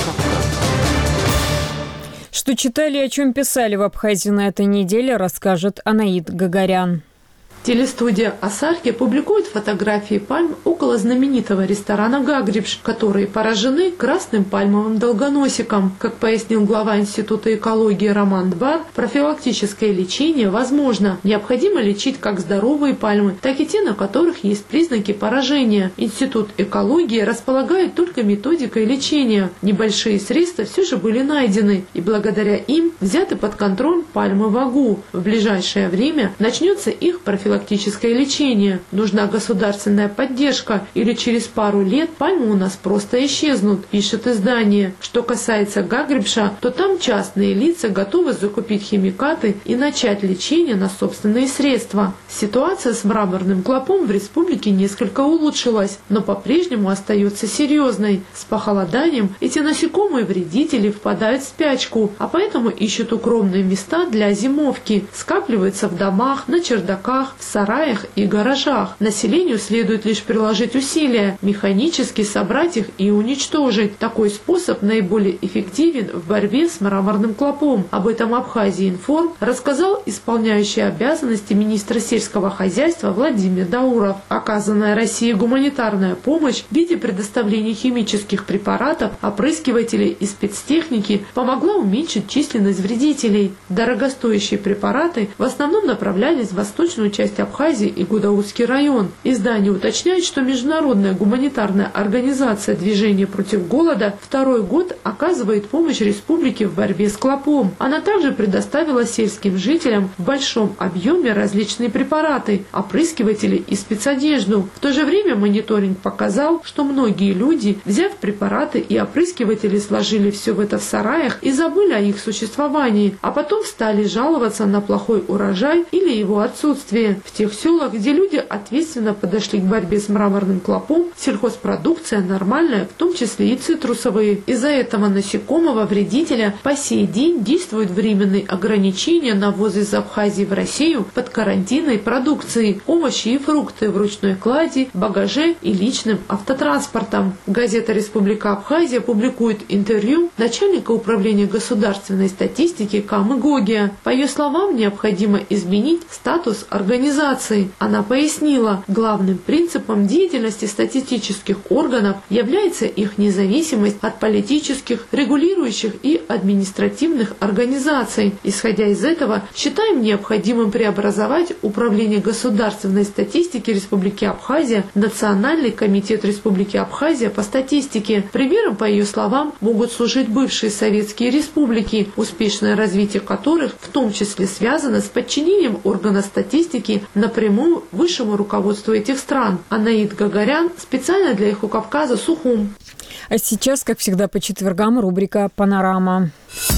Speaker 1: Что читали и о чем писали в Абхазии на этой неделе, расскажет Анаит Гагарян.
Speaker 15: Телестудия «Асарки» публикует фотографии пальм около знаменитого ресторана «Гагрибш», которые поражены красным пальмовым долгоносиком. Как пояснил глава Института экологии Роман Двар, профилактическое лечение возможно. Необходимо лечить как здоровые пальмы, так и те, на которых есть признаки поражения. Институт экологии располагает только методикой лечения. Небольшие средства все же были найдены, и благодаря им взяты под контроль пальмы вагу. В ближайшее время начнется их профилактическое профилактическое лечение. Нужна государственная поддержка, или через пару лет пальмы у нас просто исчезнут, пишет издание. Что касается Гагрибша, то там частные лица готовы закупить химикаты и начать лечение на собственные средства. Ситуация с мраморным клопом в республике несколько улучшилась, но по-прежнему остается серьезной. С похолоданием эти насекомые-вредители впадают в спячку, а поэтому ищут укромные места для зимовки, скапливаются в домах, на чердаках, в сараях и гаражах. Населению следует лишь приложить усилия, механически собрать их и уничтожить. Такой способ наиболее эффективен в борьбе с мраморным клопом. Об этом Абхазия Информ рассказал исполняющий обязанности министра сельского хозяйства Владимир Дауров. Оказанная России гуманитарная помощь в виде предоставления химических препаратов, опрыскивателей и спецтехники помогла уменьшить численность вредителей. Дорогостоящие препараты в основном направлялись в восточную часть Абхазии и Гудаутский район. Издание уточняет, что Международная гуманитарная организация «Движение против голода» второй год оказывает помощь республике в борьбе с клопом. Она также предоставила сельским жителям в большом объеме различные препараты, опрыскиватели и спецодежду. В то же время мониторинг показал, что многие люди, взяв препараты и опрыскиватели, сложили все в это в сараях и забыли о их существовании, а потом стали жаловаться на плохой урожай или его отсутствие. В тех селах, где люди ответственно подошли к борьбе с мраморным клопом, сельхозпродукция нормальная, в том числе и цитрусовые. Из-за этого насекомого-вредителя по сей день действуют временные ограничения на ввоз из Абхазии в Россию под карантинной продукцией, овощи и фрукты в ручной клади, багаже и личным автотранспортом. Газета «Республика Абхазия» публикует интервью начальника управления государственной статистики Камы Гогия. По ее словам, необходимо изменить статус организации. Она пояснила, главным принципом деятельности статистических органов является их независимость от политических, регулирующих и административных организаций. Исходя из этого, считаем необходимым преобразовать Управление государственной статистики Республики Абхазия в Национальный комитет Республики Абхазия по статистике. Примером, по ее словам, могут служить бывшие советские республики, успешное развитие которых в том числе связано с подчинением органа статистики напрямую высшему руководству этих стран. Анаит Гагарян специально для «Эхо Кавказа», Сухум.
Speaker 1: А сейчас, как всегда, по четвергам рубрика «Панорама».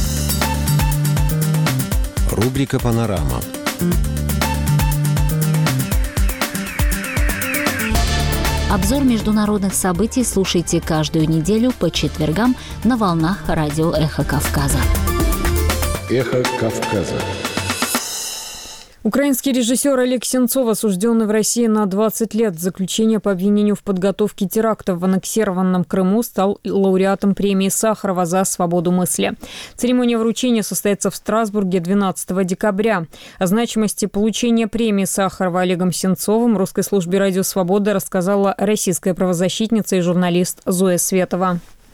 Speaker 16: Рубрика «Панорама».
Speaker 8: Обзор международных событий слушайте каждую неделю по четвергам на волнах радио «Эхо Кавказа».
Speaker 13: «Эхо Кавказа».
Speaker 1: Украинский режиссер Олег Сенцов, осужденный в России на двадцать лет заключения по обвинению в подготовке терактов в аннексированном Крыму, стал лауреатом премии Сахарова за свободу мысли. Церемония вручения состоится в Страсбурге двенадцатого декабря. О значимости получения премии Сахарова Олегом Сенцовым русской службе «Радио Свобода» рассказала российская правозащитница и журналист Зоя Светова.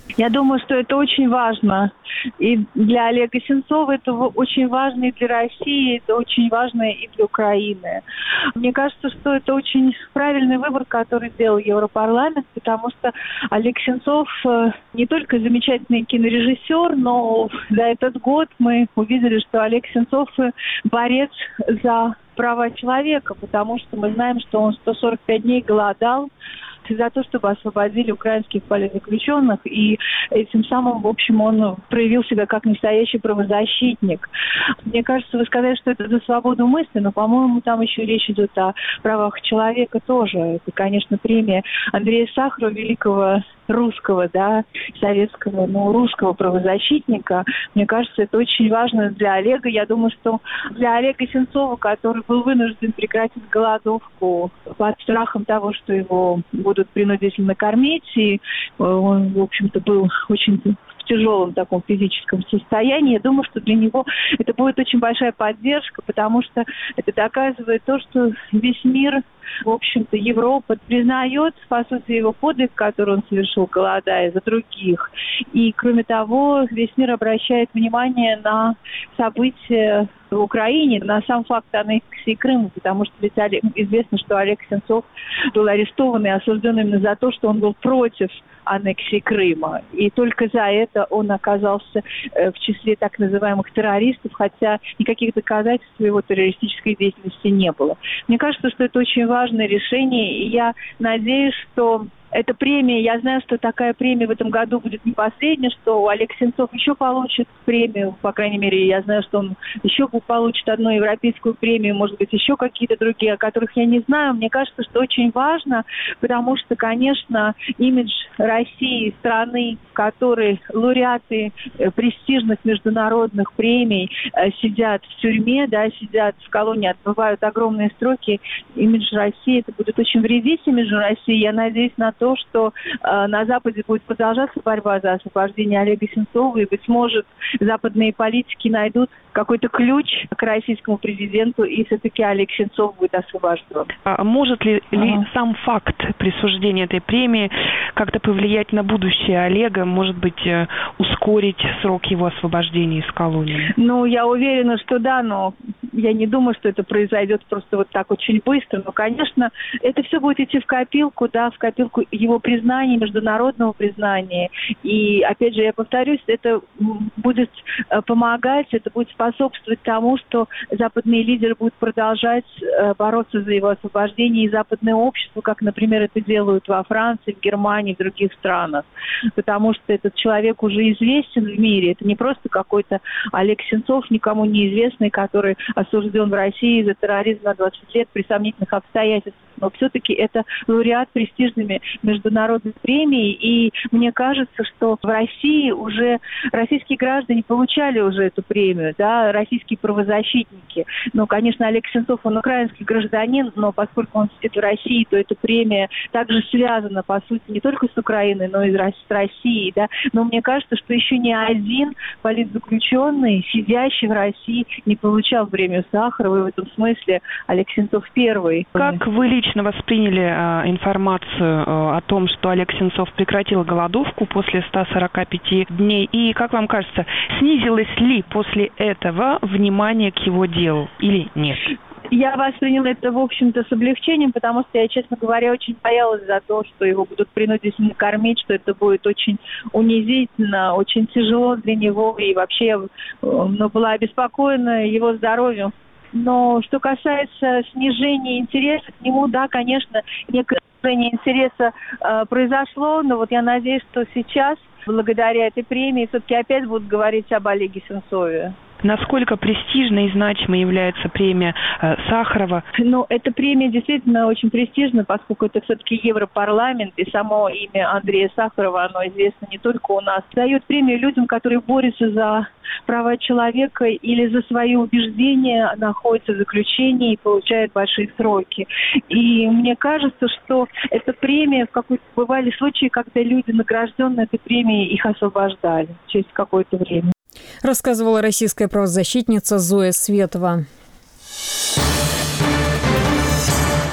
Speaker 17: Я думаю, что это очень важно. И для Олега Сенцова это очень важно и для России, это очень важно и для Украины. Мне кажется, что это очень правильный выбор, который сделал Европарламент, потому что Олег Сенцов не только замечательный кинорежиссер, но за этот год мы увидели, что Олег Сенцов борец за права человека, потому что мы знаем, что он сто сорок пять дней голодал за то, чтобы освободили украинских политзаключенных, и этим самым, в общем, он проявил себя как настоящий правозащитник. Мне кажется, вы сказали, что это за свободу мысли, но, по-моему, там еще речь идет о правах человека тоже. Это, конечно, премия Андрея Сахарова, великого русского, да, советского, ну, русского правозащитника. Мне кажется, это очень важно для Олега. Я думаю, что для Олега Сенцова, который был вынужден прекратить голодовку под страхом того, что его будут принудительно кормить, и он, в общем-то, был очень в тяжелом таком физическом состоянии. Я думаю, что для него это будет очень большая поддержка, потому что это доказывает то, что весь мир, в общем-то, Европа признает, по сути, его подвиг, который он совершил, голодая за других. И, кроме того, весь мир обращает внимание на события в Украине, на сам факт аннексии Крыма, потому что ведь известно, что Олег Сенцов был арестован и осужден именно за то, что он был против аннексии Крыма. И только за это он оказался в числе так называемых террористов, хотя никаких доказательств его террористической деятельности не было. Мне кажется, что это очень важное решение, и я надеюсь, что эта премия, я знаю, что такая премия в этом году будет не последняя, что Олег Сенцов еще получит премию, по крайней мере, я знаю, что он еще получит одну европейскую премию, может быть, еще какие-то другие, о которых я не знаю. Мне кажется, что очень важно, потому что, конечно, имидж России, страны, в которой лауреаты престижных международных премий сидят в тюрьме, да, сидят в колонии, отбывают огромные сроки, имидж России, это будет очень вредить имиджу России. Я надеюсь на то, то, что э, на Западе будет продолжаться борьба за освобождение Олега Сенцова, и, быть может, западные политики найдут какой-то ключ к российскому президенту, и все-таки Олег Сенцов будет освобожден.
Speaker 18: А может ли, ага. ли сам факт присуждения этой премии как-то повлиять на будущее Олега, может быть, ускорить срок его освобождения из колонии?
Speaker 17: Ну, я уверена, что да, но я не думаю, что это произойдет просто вот так очень быстро. Но, конечно, это все будет идти в копилку, да, в копилку его признания, международного признания. И, опять же, я повторюсь, это будет помогать, это будет способствовать тому, что западные лидеры будут продолжать бороться за его освобождение, и западное общество, как, например, это делают во Франции, в Германии, в других странах. Потому что этот человек уже известен в мире. Это не просто какой-то Олег Сенцов, никому неизвестный, который осужден в России за терроризм на двадцать лет при сомнительных обстоятельствах. Но все-таки это лауреат престижными международных премий. И мне кажется, что в России уже российские граждане получали уже эту премию, да, российские правозащитники. Ну, конечно, Олег Сенцов, он украинский гражданин, но поскольку он сидит в России, то эта премия также связана, по сути, не только с Украиной, но и с Россией, да. Но мне кажется, что еще ни один политзаключенный, сидящий в России, не получал премию Сахарова, и в этом смысле Олег Сенцов первый.
Speaker 18: Как вы лично восприняли э, информацию э, о том, что Олег Сенцов прекратил голодовку после ста сорока пяти дней? И, как вам кажется, снизилось ли после этого внимание к его делу или нет?
Speaker 17: Я восприняла это, в общем-то, с облегчением, потому что я, честно говоря, очень боялась за то, что его будут принудительно кормить, что это будет очень унизительно, очень тяжело для него, и вообще я ну, была обеспокоена его здоровьем. Но что касается снижения интереса к нему, да, конечно, некое снижение интереса э, произошло, но вот я надеюсь, что сейчас, благодаря этой премии, все-таки опять будут говорить об Олеге Сенцове.
Speaker 18: Насколько престижной и значимой является премия э, Сахарова?
Speaker 17: Ну, эта премия действительно очень престижна, поскольку это все-таки Европарламент, и само имя Андрея Сахарова, оно известно не только у нас. Дает премию людям, которые борются за права человека или за свои убеждения, находятся в заключении и получают большие сроки. И мне кажется, что эта премия, в какой-то бывали случаи, когда люди, награжденные этой премией, их освобождали через какое-то время.
Speaker 1: Рассказывала российская правозащитница Зоя Светова.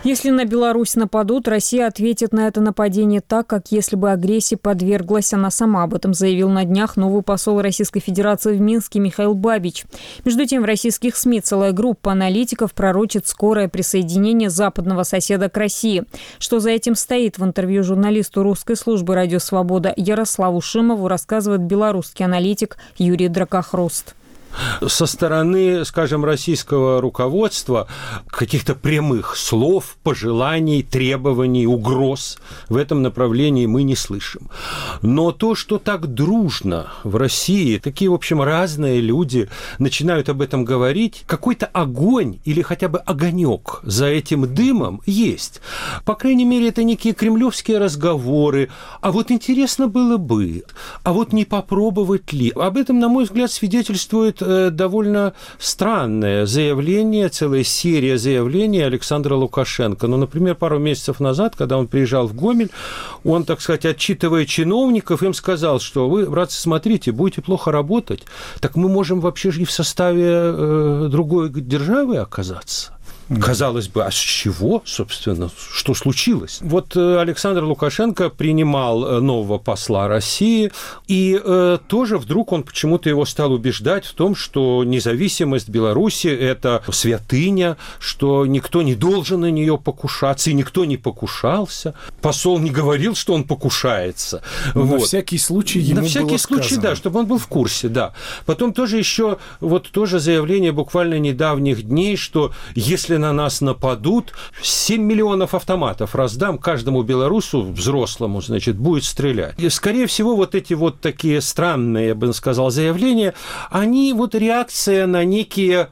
Speaker 1: Если на Беларусь нападут, Россия ответит на это нападение так, как если бы агрессии подверглась она сама. Об этом заявил на днях новый посол Российской Федерации в Минске Михаил Бабич. Между тем, в российских СМИ целая группа аналитиков пророчит скорое присоединение западного соседа к России. Что за этим стоит, в интервью журналисту русской службы «Радио Свобода» Ярославу Шимову рассказывает белорусский аналитик Юрий Дракохруст.
Speaker 19: Со стороны, скажем, российского руководства каких-то прямых слов, пожеланий, требований, угроз в этом направлении мы не слышим. Но то, что так дружно в России, такие, в общем, разные люди начинают об этом говорить, какой-то огонь или хотя бы огонек за этим дымом есть. По крайней мере, это некие кремлевские разговоры. А вот интересно было бы, а вот не попробовать ли? Об этом, на мой взгляд, свидетельствует довольно странное заявление, целая серия заявлений Александра Лукашенко. Ну, например, пару месяцев назад, когда он приезжал в Гомель, он, так сказать, отчитывая чиновников, им сказал, что вы, братцы, смотрите, будете плохо работать, так мы можем вообще же и в составе э, другой державы оказаться. Казалось бы, а с чего, собственно, что случилось? Вот Александр Лукашенко принимал нового посла России, и э, тоже вдруг он почему-то его стал убеждать в том, что независимость Беларуси – это святыня, что никто не должен на нее покушаться, и никто не покушался. Посол не говорил, что он покушается. Вот.
Speaker 20: На всякий случай ему
Speaker 19: На всякий
Speaker 20: было
Speaker 19: случай,
Speaker 20: сказано.
Speaker 19: да, чтобы он был в курсе, да. Потом тоже еще, вот тоже заявление буквально недавних дней, что если на нас нападут, семь миллионов автоматов раздам каждому белорусу, взрослому, значит, будет стрелять. И, скорее всего, вот эти вот такие странные, я бы сказал, заявления, они вот реакция на некие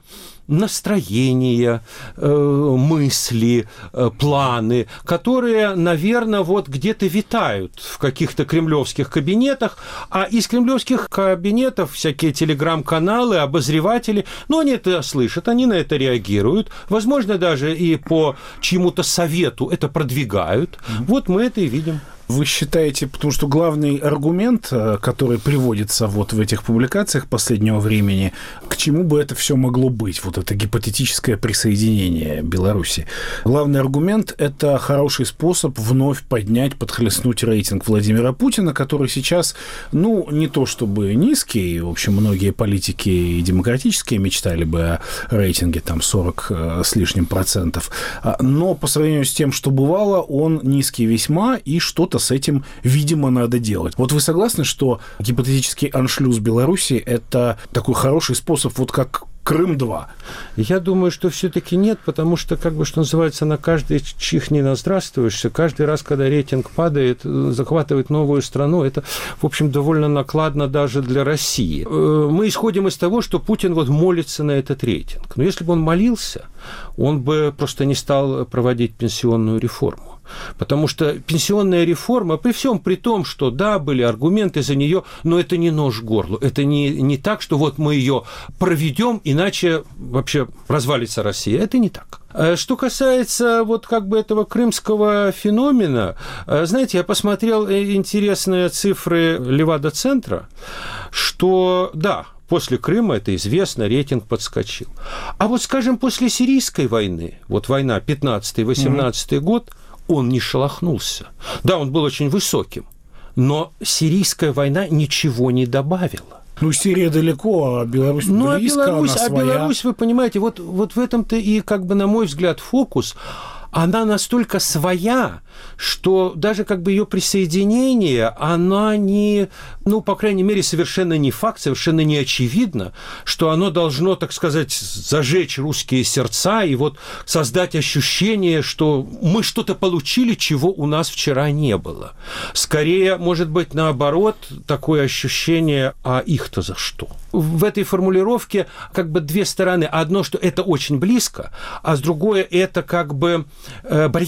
Speaker 19: настроения, э, мысли, э, планы, которые, наверное, вот где-то витают в каких-то кремлевских кабинетах, а из кремлевских кабинетов всякие телеграм-каналы, обозреватели, ну, они это слышат, они на это реагируют, возможно, даже и по чьему-то совету это продвигают. Mm-hmm. Вот мы это и видим.
Speaker 20: Вы считаете, потому что главный аргумент, который приводится вот в этих публикациях последнего времени, к чему бы это все могло быть, вот это гипотетическое присоединение Беларуси? Главный аргумент – это хороший способ вновь поднять, подхлестнуть рейтинг Владимира Путина, который сейчас, ну, не то чтобы низкий, в общем, многие политики и демократические мечтали бы о рейтинге там сорок с лишним процентов, но по сравнению с тем, что бывало, он низкий весьма, и что-то с этим, видимо, надо делать. Вот вы согласны, что гипотетический аншлюз Беларуси – это такой хороший способ, вот как Крым-два?
Speaker 19: Я думаю, что все-таки нет, потому что, как бы, что называется, на каждый чих не наздравствуешься. Каждый раз, когда рейтинг падает, захватывает новую страну, это, в общем, довольно накладно даже для России. Мы исходим из того, что Путин вот молится на этот рейтинг. Но если бы он молился, он бы просто не стал проводить пенсионную реформу. Потому что пенсионная реформа, при всем при том, что, да, были аргументы за нее, но это не нож к горлу. Это не, не так, что вот мы ее проведем, иначе вообще развалится Россия. Это не так. Что касается вот как бы этого крымского феномена, знаете, я посмотрел интересные цифры Левада-центра, что, да, после Крыма, это известно, рейтинг подскочил. А вот, скажем, после сирийской войны, вот война пятнадцатый-восемнадцатый mm-hmm. год, он не шелохнулся. Да, он был очень высоким, но сирийская война ничего не добавила.
Speaker 20: Ну, Сирия далеко, а Беларусь
Speaker 19: ну,
Speaker 20: близко,
Speaker 19: а Беларусь,
Speaker 20: она
Speaker 19: а
Speaker 20: своя.
Speaker 19: Беларусь, вы понимаете, вот, вот в этом-то и, как бы, на мой взгляд, фокус. Она настолько своя, что даже как бы ее присоединение, она не, ну, по крайней мере, совершенно не факт, совершенно не очевидно, что оно должно, так сказать, зажечь русские сердца и вот создать ощущение, что мы что-то получили, чего у нас вчера не было. Скорее, может быть, наоборот, такое ощущение, а их-то за что? В этой формулировке как бы две стороны. Одно, что это очень близко, а с другой это как бы барьер.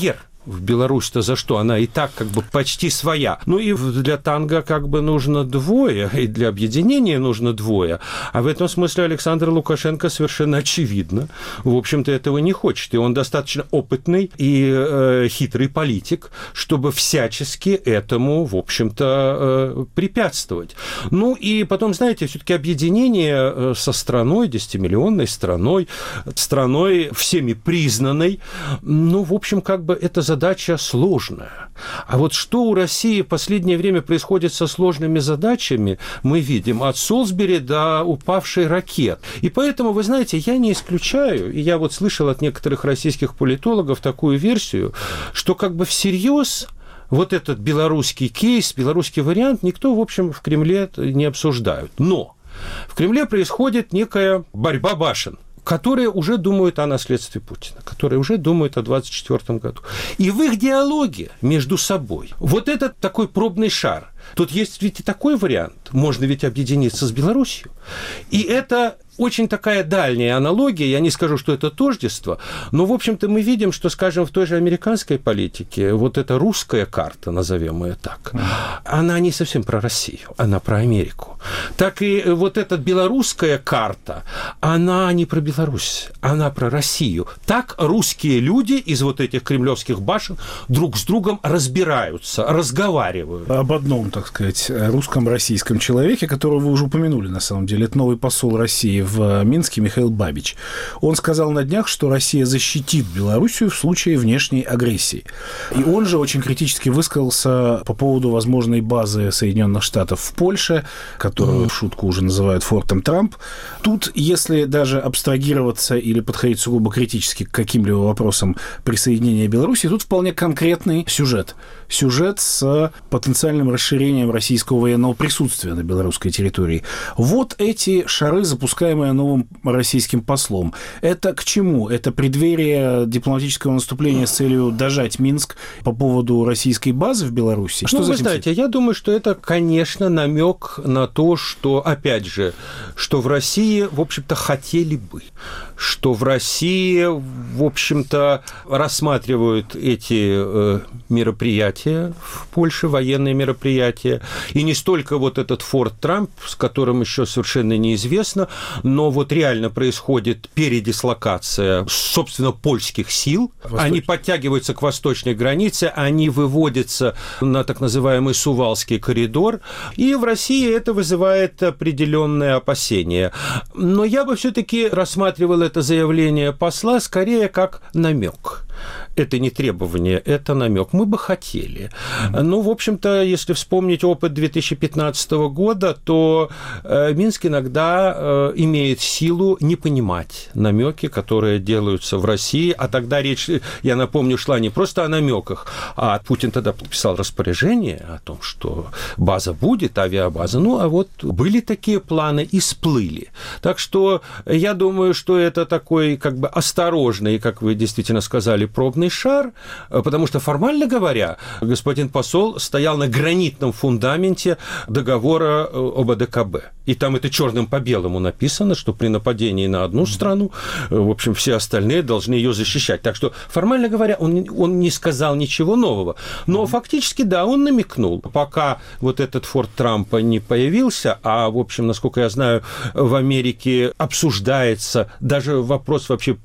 Speaker 19: в Беларусь-то за что? Она и так как бы почти своя. Ну и для танго как бы нужно двое, и для объединения нужно двое. А в этом смысле Александр Лукашенко совершенно очевидно, в общем-то, этого не хочет. И он достаточно опытный и э, хитрый политик, чтобы всячески этому, в общем-то, э, препятствовать. Ну и потом, знаете, все-таки объединение со страной, десятимиллионной страной, страной всеми признанной, ну, в общем, как бы это задача сложная. А вот что у России в последнее время происходит со сложными задачами, мы видим от Солсбери до упавшей ракет. И поэтому, вы знаете, я не исключаю, и я вот слышал от некоторых российских политологов такую версию, что как бы всерьез вот этот белорусский кейс, белорусский вариант никто, в общем, в Кремле не обсуждают. Но в Кремле происходит некая борьба башен, которые уже думают о наследстве Путина, которые уже думают о двадцать четвёртом году. И в их диалоге между собой вот этот такой пробный шар. Тут есть ведь и такой вариант. Можно ведь объединиться с Беларусью. И это очень такая дальняя аналогия, я не скажу, что это тождество, но, в общем-то, мы видим, что, скажем, в той же американской политике вот эта русская карта, назовем ее так, она не совсем про Россию, она про Америку. Так и вот эта белорусская карта, она не про Беларусь, она про Россию. Так русские люди из вот этих кремлевских башен друг с другом разбираются, разговаривают.
Speaker 20: Об одном, так сказать, русском российском человеке, которого вы уже упомянули, на самом деле, это новый посол России в Минске Михаил Бабич. Он сказал на днях, что Россия защитит Белоруссию в случае внешней агрессии. И он же очень критически высказался по поводу возможной базы Соединенных Штатов в Польше, которую в шутку уже называют фортом Трамп. Тут, если даже абстрагироваться или подходить сугубо критически к каким-либо вопросам присоединения Беларуси, тут вполне конкретный сюжет. Сюжет с потенциальным расширением российского военного присутствия на белорусской территории. Вот эти шары, запускаемые новым российским послом. Это к чему? Это преддверие дипломатического наступления с целью дожать Минск по поводу российской базы в Беларуси? Что
Speaker 19: ну,
Speaker 20: за
Speaker 19: вы
Speaker 20: этим
Speaker 19: знаете, я думаю, что это, конечно, намек на то, что, опять же, что в России, в общем-то, хотели бы, что в России, в общем-то, рассматривают эти э, мероприятия в Польше, военные мероприятия, и не столько вот этот Форт Трамп, с которым еще совершенно неизвестно, но вот реально происходит передислокация, собственно, польских сил. Восточный. Они подтягиваются к восточной границе, они выводятся на так называемый Сувалский коридор, и в России это вызывает определенные опасения. Но я бы все-таки рассматривал это заявление посла скорее как намек. Это не требование, это намек. Мы бы хотели. Ну, в общем-то, если вспомнить опыт две тысячи пятнадцатого года, то Минск иногда имеет силу не понимать намеки, которые делаются в России. А тогда речь, я напомню, шла не просто о намеках, а Путин тогда подписал распоряжение о том, что база будет, авиабаза. Ну, а вот были такие планы и сплыли. Так что я думаю, что это такой как бы осторожный, как вы действительно сказали, пробный шар, потому что, формально говоря, господин посол стоял на гранитном фундаменте договора об А Дэ Ка Бэ. И там это черным по белому написано, что при нападении на одну страну, в общем, все остальные должны ее защищать. Так что, формально говоря, он, он не сказал ничего нового. Но фактически, да, он намекнул. Пока вот этот Форт Трампа не появился, а, в общем, насколько я знаю, в Америке обсуждается даже вопрос вообще,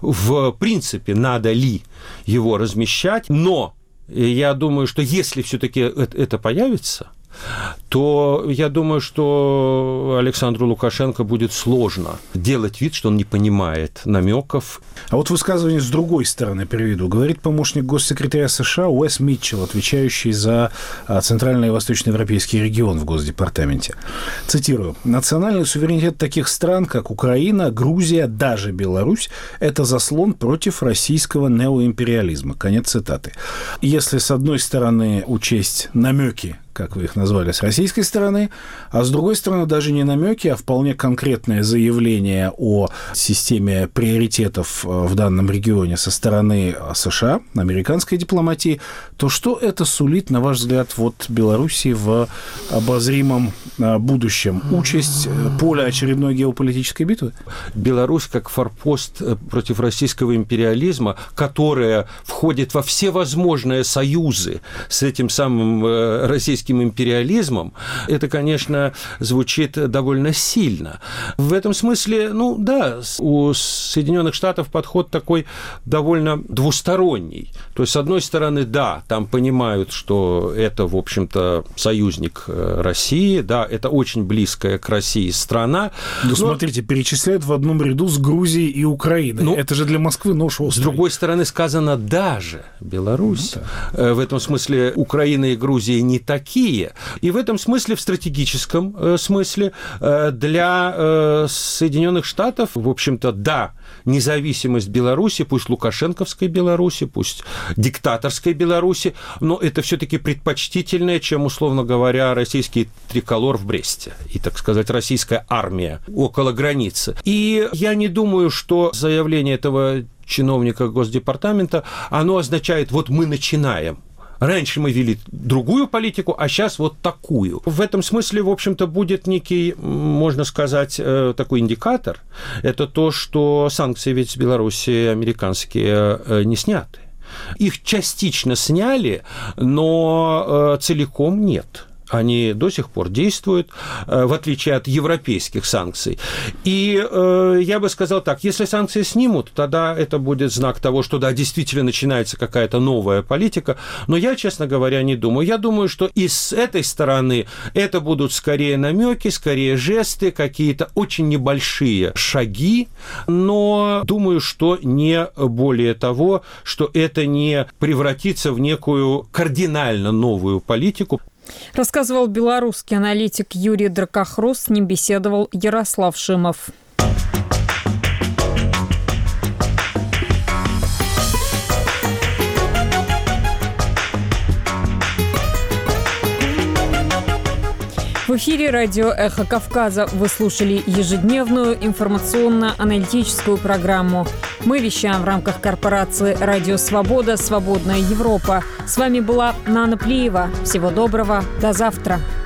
Speaker 19: в принципе, надо ли его размещать, но я думаю, что если все-таки это появится, то я думаю, что Александру Лукашенко будет сложно делать вид, что он не понимает намеков.
Speaker 20: А вот высказывание с другой стороны приведу. Говорит помощник госсекретаря США Уэс Митчелл, отвечающий за Центральный и Восточноевропейский регион в Госдепартаменте. Цитирую. «Национальный суверенитет таких стран, как Украина, Грузия, даже Беларусь – это заслон против российского неоимпериализма». Конец цитаты. Если, с одной стороны, учесть намеки, как вы их назвали, с российской стороны, а с другой стороны даже не намеки, а вполне конкретное заявление о системе приоритетов в данном регионе со стороны США, американской дипломатии, то что это сулит, на ваш взгляд, вот Белоруссии в обозримом будущем? Участь поля очередной геополитической битвы?
Speaker 19: Беларусь как форпост против российского империализма, которая входит во все возможные союзы с этим самым российским империализмом, это, конечно, звучит довольно сильно. В этом смысле, ну да, у Соединенных Штатов подход такой довольно двусторонний. То есть, с одной стороны, да, там понимают, что это, в общем-то, союзник России, да, это очень близкая к России страна.
Speaker 20: Ну, но... смотрите, перечисляют в одном ряду с Грузией и Украиной. Ну, это же для Москвы нож острый.
Speaker 19: С другой стороны, сказано даже Беларусь. Ну, да. В этом смысле Украина и Грузия не такие. И в этом смысле, в стратегическом э, смысле, э, для э, Соединенных Штатов, в общем-то, да, независимость Беларуси, пусть лукашенковской Беларуси, пусть диктаторской Беларуси, но это все-таки предпочтительнее, чем, условно говоря, российский триколор в Бресте и, так сказать, российская армия около границы. И я не думаю, что заявление этого чиновника Госдепартамента, оно означает, вот мы начинаем. Раньше мы вели другую политику, а сейчас вот такую. В этом смысле, в общем-то, будет некий, можно сказать, такой индикатор. Это то, что санкции ведь с Беларуси американские не сняты. Их частично сняли, но целиком нет. Они до сих пор действуют, в отличие от европейских санкций. И э, я бы сказал так, если санкции снимут, тогда это будет знак того, что да, действительно начинается какая-то новая политика. Но я, честно говоря, не думаю. Я думаю, что и с этой стороны это будут скорее намеки, скорее жесты, какие-то очень небольшие шаги, но думаю, что не более того, что это не превратится в некую кардинально новую политику.
Speaker 1: Рассказывал белорусский аналитик Юрий Дракохрус, с ним беседовал Ярослав Шимов. В эфире радио «Эхо Кавказа» вы слушали ежедневную информационно-аналитическую программу. Мы вещаем в рамках корпорации «Радио Свобода. Свободная Европа». С вами была Нана Плиева. Всего доброго. До завтра.